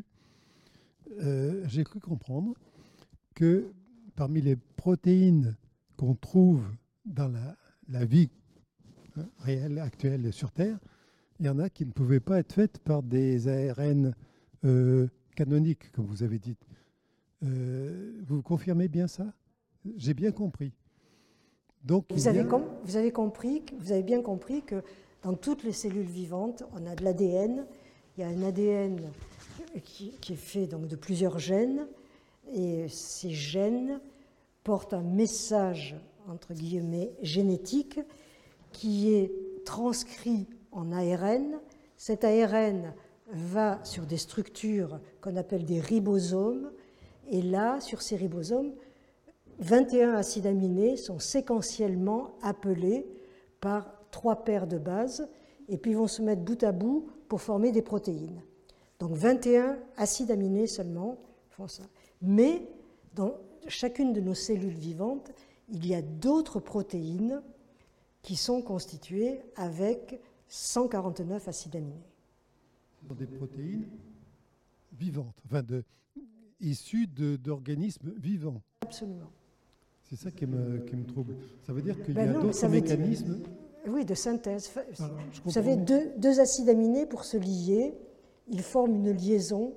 J'ai cru comprendre que parmi les protéines qu'on trouve dans la vie réelle, actuelle sur Terre, il y en a qui ne pouvaient pas être faites par des ARN canoniques, comme vous avez dit. Vous confirmez bien ça? J'ai bien compris. Donc, vous avez bien compris que dans toutes les cellules vivantes, on a de l'ADN. Il y a un ADN qui est fait donc de plusieurs gènes, et ces gènes portent un message, entre guillemets, génétique, qui est transcrit en ARN. Cet ARN va sur des structures qu'on appelle des ribosomes, et là, sur ces ribosomes, 21 acides aminés sont séquentiellement appelés par 3 paires de bases, et puis ils vont se mettre bout à bout pour former des protéines. Donc 21 acides aminés seulement font ça. Mais dans chacune de nos cellules vivantes, il y a d'autres protéines qui sont constituées avec 149 acides aminés. Des protéines vivantes, enfin issues d'organismes vivants. Absolument. C'est ça qui me trouble. Ça veut dire qu'il y a d'autres mécanismes. Oui, de synthèse. Alors, vous savez, deux acides aminés, pour se lier, ils forment une liaison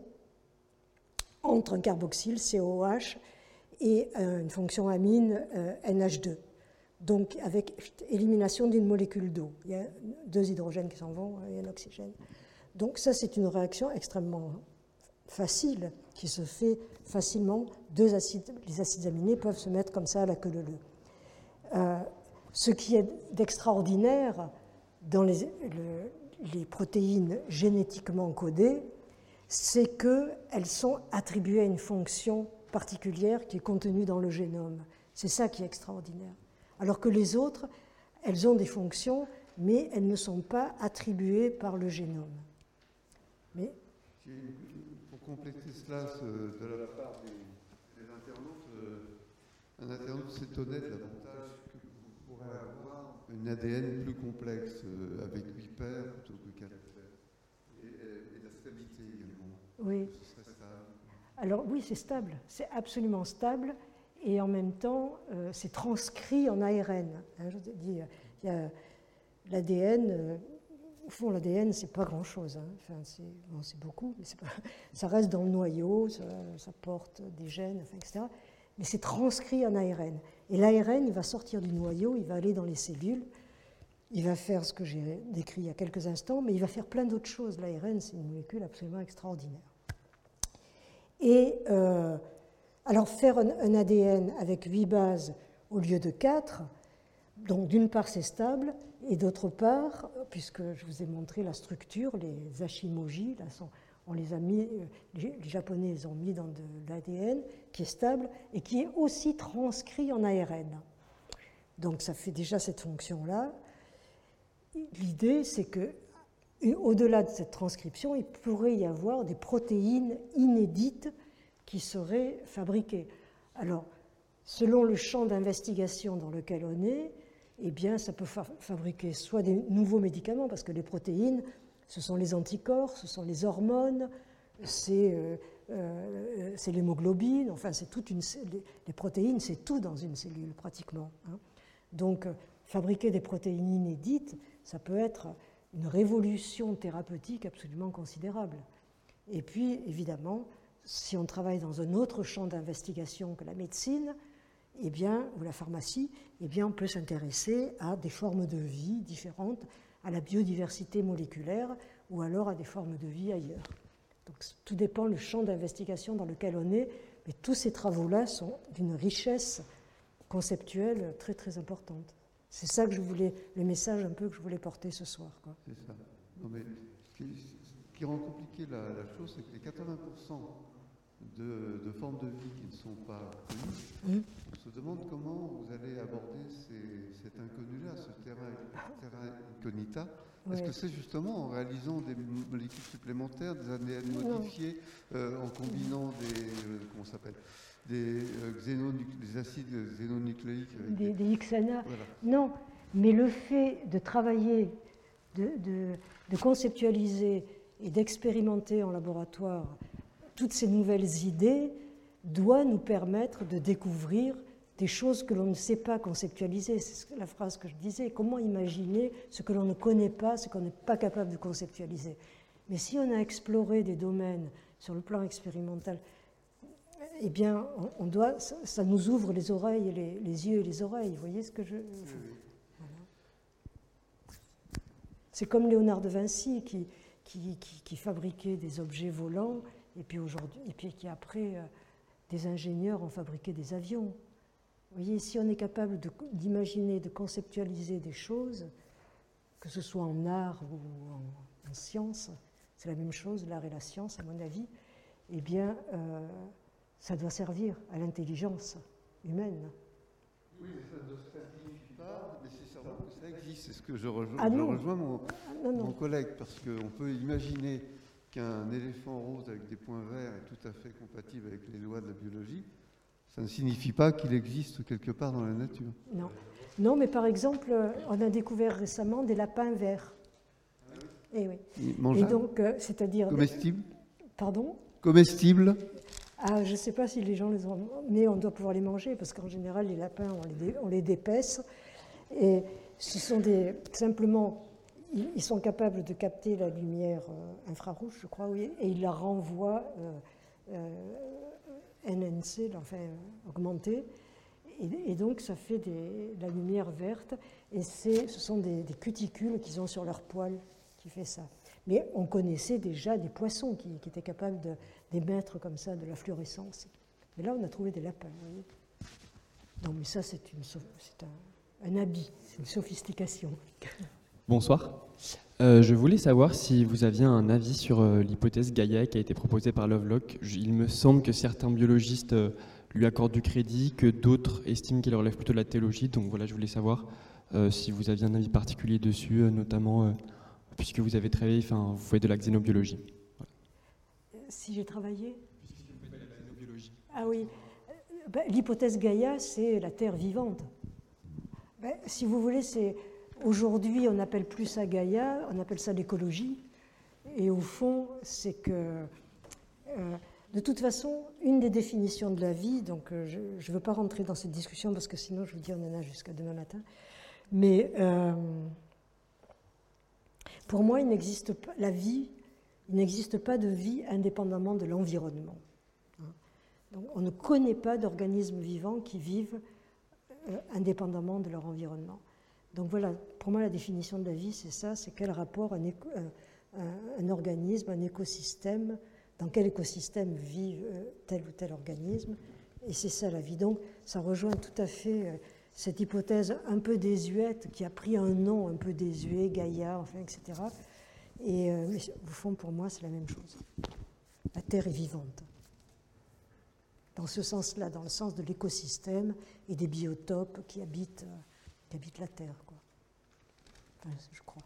entre un carboxyle, COOH, et une fonction amine, NH2. Donc, avec élimination d'une molécule d'eau. Il y a 2 hydrogènes qui s'en vont et un oxygène. Donc, ça, c'est une réaction extrêmement facile, qui se fait facilement. Les acides aminés peuvent se mettre comme ça à la queue leu leu. Ce qui est d'extraordinaire dans les protéines génétiquement codées, c'est qu'elles sont attribuées à une fonction particulière qui est contenue dans le génome. C'est ça qui est extraordinaire. Alors que les autres, elles ont des fonctions, mais elles ne sont pas attribuées par le génome. Mais pour compléter cela, de la part des internautes, un internaute s'étonnait de l'avantage que vous pourrez avoir un ADN plus complexe, avec 8 paires plutôt que 4 paires. Et la stabilité également. Oui. Ce serait stable. Alors oui, c'est stable, c'est absolument stable, et en même temps, c'est transcrit en ARN. Je vous ai dit, il y a l'ADN. Au fond, l'ADN, c'est pas grand-chose. Enfin, c'est beaucoup, mais ça reste dans le noyau, ça porte des gènes, etc. Mais c'est transcrit en ARN. Et l'ARN, il va sortir du noyau, il va aller dans les cellules, il va faire ce que j'ai décrit il y a quelques instants, mais il va faire plein d'autres choses. L'ARN, c'est une molécule absolument extraordinaire. Et alors, faire un ADN avec 8 bases au lieu de 4, donc d'une part, c'est stable, et d'autre part, puisque je vous ai montré la structure, les hashimoji, là, on les a mis, les Japonais les ont mis dans de l'ADN qui est stable et qui est aussi transcrit en ARN. Donc ça fait déjà cette fonction-là. L'idée, c'est que au-delà de cette transcription, il pourrait y avoir des protéines inédites qui seraient fabriquées. Alors, selon le champ d'investigation dans lequel on est, eh bien, ça peut fabriquer soit des nouveaux médicaments, parce que les protéines, ce sont les anticorps, ce sont les hormones, c'est l'hémoglobine, enfin, c'est les protéines, c'est tout dans une cellule, pratiquement. Donc, fabriquer des protéines inédites, ça peut être une révolution thérapeutique absolument considérable. Et puis, évidemment, si on travaille dans un autre champ d'investigation que la médecine, eh bien, ou la pharmacie, eh bien, on peut s'intéresser à des formes de vie différentes, à la biodiversité moléculaire ou alors à des formes de vie ailleurs. Donc, tout dépend du champ d'investigation dans lequel on est, mais tous ces travaux-là sont d'une richesse conceptuelle très très importante. C'est ça que je voulais, le message un peu que je voulais porter ce soir, quoi. C'est ça. Non, mais ce qui rend compliqué la chose, c'est que les 80% de formes de vie qui ne sont pas connues, on se demande comment vous allez aborder cet inconnu-là, ce terrain incognita. Ouais. Est-ce que c'est justement en réalisant des molécules supplémentaires, des ADN modifiés, en combinant des acides xénonucléiques avec des XNA. Voilà. Non, mais le fait de travailler, de conceptualiser et d'expérimenter en laboratoire toutes ces nouvelles idées doit nous permettre de découvrir des choses que l'on ne sait pas conceptualiser. C'est la phrase que je disais. Comment imaginer ce que l'on ne connaît pas, ce qu'on n'est pas capable de conceptualiser? Mais si on a exploré des domaines sur le plan expérimental, eh bien, ça nous ouvre les oreilles, les yeux et les oreilles. Vous voyez ce que je... Voilà. C'est comme Léonard de Vinci qui fabriquait des objets volants, et puis qui après, des ingénieurs ont fabriqué des avions. Vous voyez, si on est capable d'imaginer, de conceptualiser des choses, que ce soit en art ou en science, c'est la même chose, l'art et la science, à mon avis, eh bien, ça doit servir à l'intelligence humaine. Oui, mais ça ne se signifie pas nécessairement que ça existe. C'est ce que je rejoins mon collègue, parce qu'on peut imaginer qu'un éléphant rose avec des points verts est tout à fait compatible avec les lois de la biologie. Ça ne signifie pas qu'il existe quelque part dans la nature. Non. Non, mais par exemple, on a découvert récemment des lapins verts. Et oui. Mangeables. Et donc, c'est-à-dire... Comestibles. Pardon? Comestibles. Ah, je ne sais pas si les gens les ont... Mais on doit pouvoir les manger, parce qu'en général, les lapins, on les dépaisse. Et ce sont simplement... Ils sont capables de capter la lumière infrarouge, je crois, oui, et ils la renvoient NNC, enfin augmentée, et donc ça fait la lumière verte, et ce sont des cuticules qu'ils ont sur leur poil qui fait ça. Mais on connaissait déjà des poissons qui étaient capables d'émettre comme ça de la fluorescence. Mais là, on a trouvé des lapins, vous voyez. Non, mais ça, c'est un habit, c'est une sophistication. Bonsoir. Je voulais savoir si vous aviez un avis sur l'hypothèse Gaïa qui a été proposée par Lovelock. Il me semble que certains biologistes lui accordent du crédit, que d'autres estiment qu'elle relève plutôt de la théologie. Donc voilà, je voulais savoir si vous aviez un avis particulier dessus, notamment puisque vous avez travaillé, vous faites de la xénobiologie. Voilà. Si j'ai travaillé? Ah oui. L'hypothèse Gaïa, c'est la Terre vivante. Si vous voulez, c'est... Aujourd'hui, on appelle plus ça Gaïa, on appelle ça l'écologie. Et au fond, c'est que, de toute façon, une des définitions de la vie, donc je ne veux pas rentrer dans cette discussion parce que sinon, je vous dis, on en a jusqu'à demain matin. Mais pour moi, il n'existe pas de vie indépendamment de l'environnement. Donc, on ne connaît pas d'organismes vivants qui vivent indépendamment de leur environnement. Donc voilà, pour moi la définition de la vie, c'est ça, c'est quel rapport un organisme, un écosystème, dans quel écosystème vit tel ou tel organisme, et c'est ça la vie. Donc ça rejoint tout à fait cette hypothèse un peu désuète, qui a pris un nom un peu désuet, Gaïa, enfin, etc. Et mais au fond, pour moi, c'est la même chose. La Terre est vivante. Dans ce sens-là, dans le sens de l'écosystème et des biotopes qui habitent la Terre, quoi. Enfin, je crois.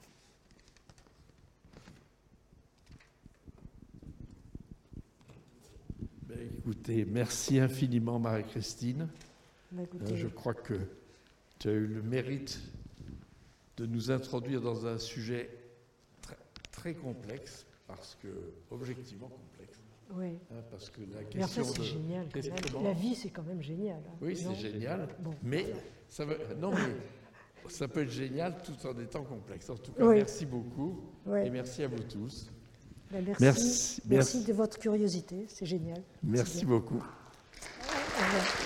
Écoutez, merci infiniment Marie-Christine. Je crois que tu as eu le mérite de nous introduire dans un sujet très, très complexe, parce que objectivement complexe. Oui. Parce que la question c'est génial. La vie, c'est quand même génial. Hein. Oui, c'est génial. Bon, mais ça peut être génial tout en étant complexe. En tout cas, merci beaucoup. Et merci à vous tous. Merci de votre curiosité, c'est génial. Merci beaucoup. Au revoir.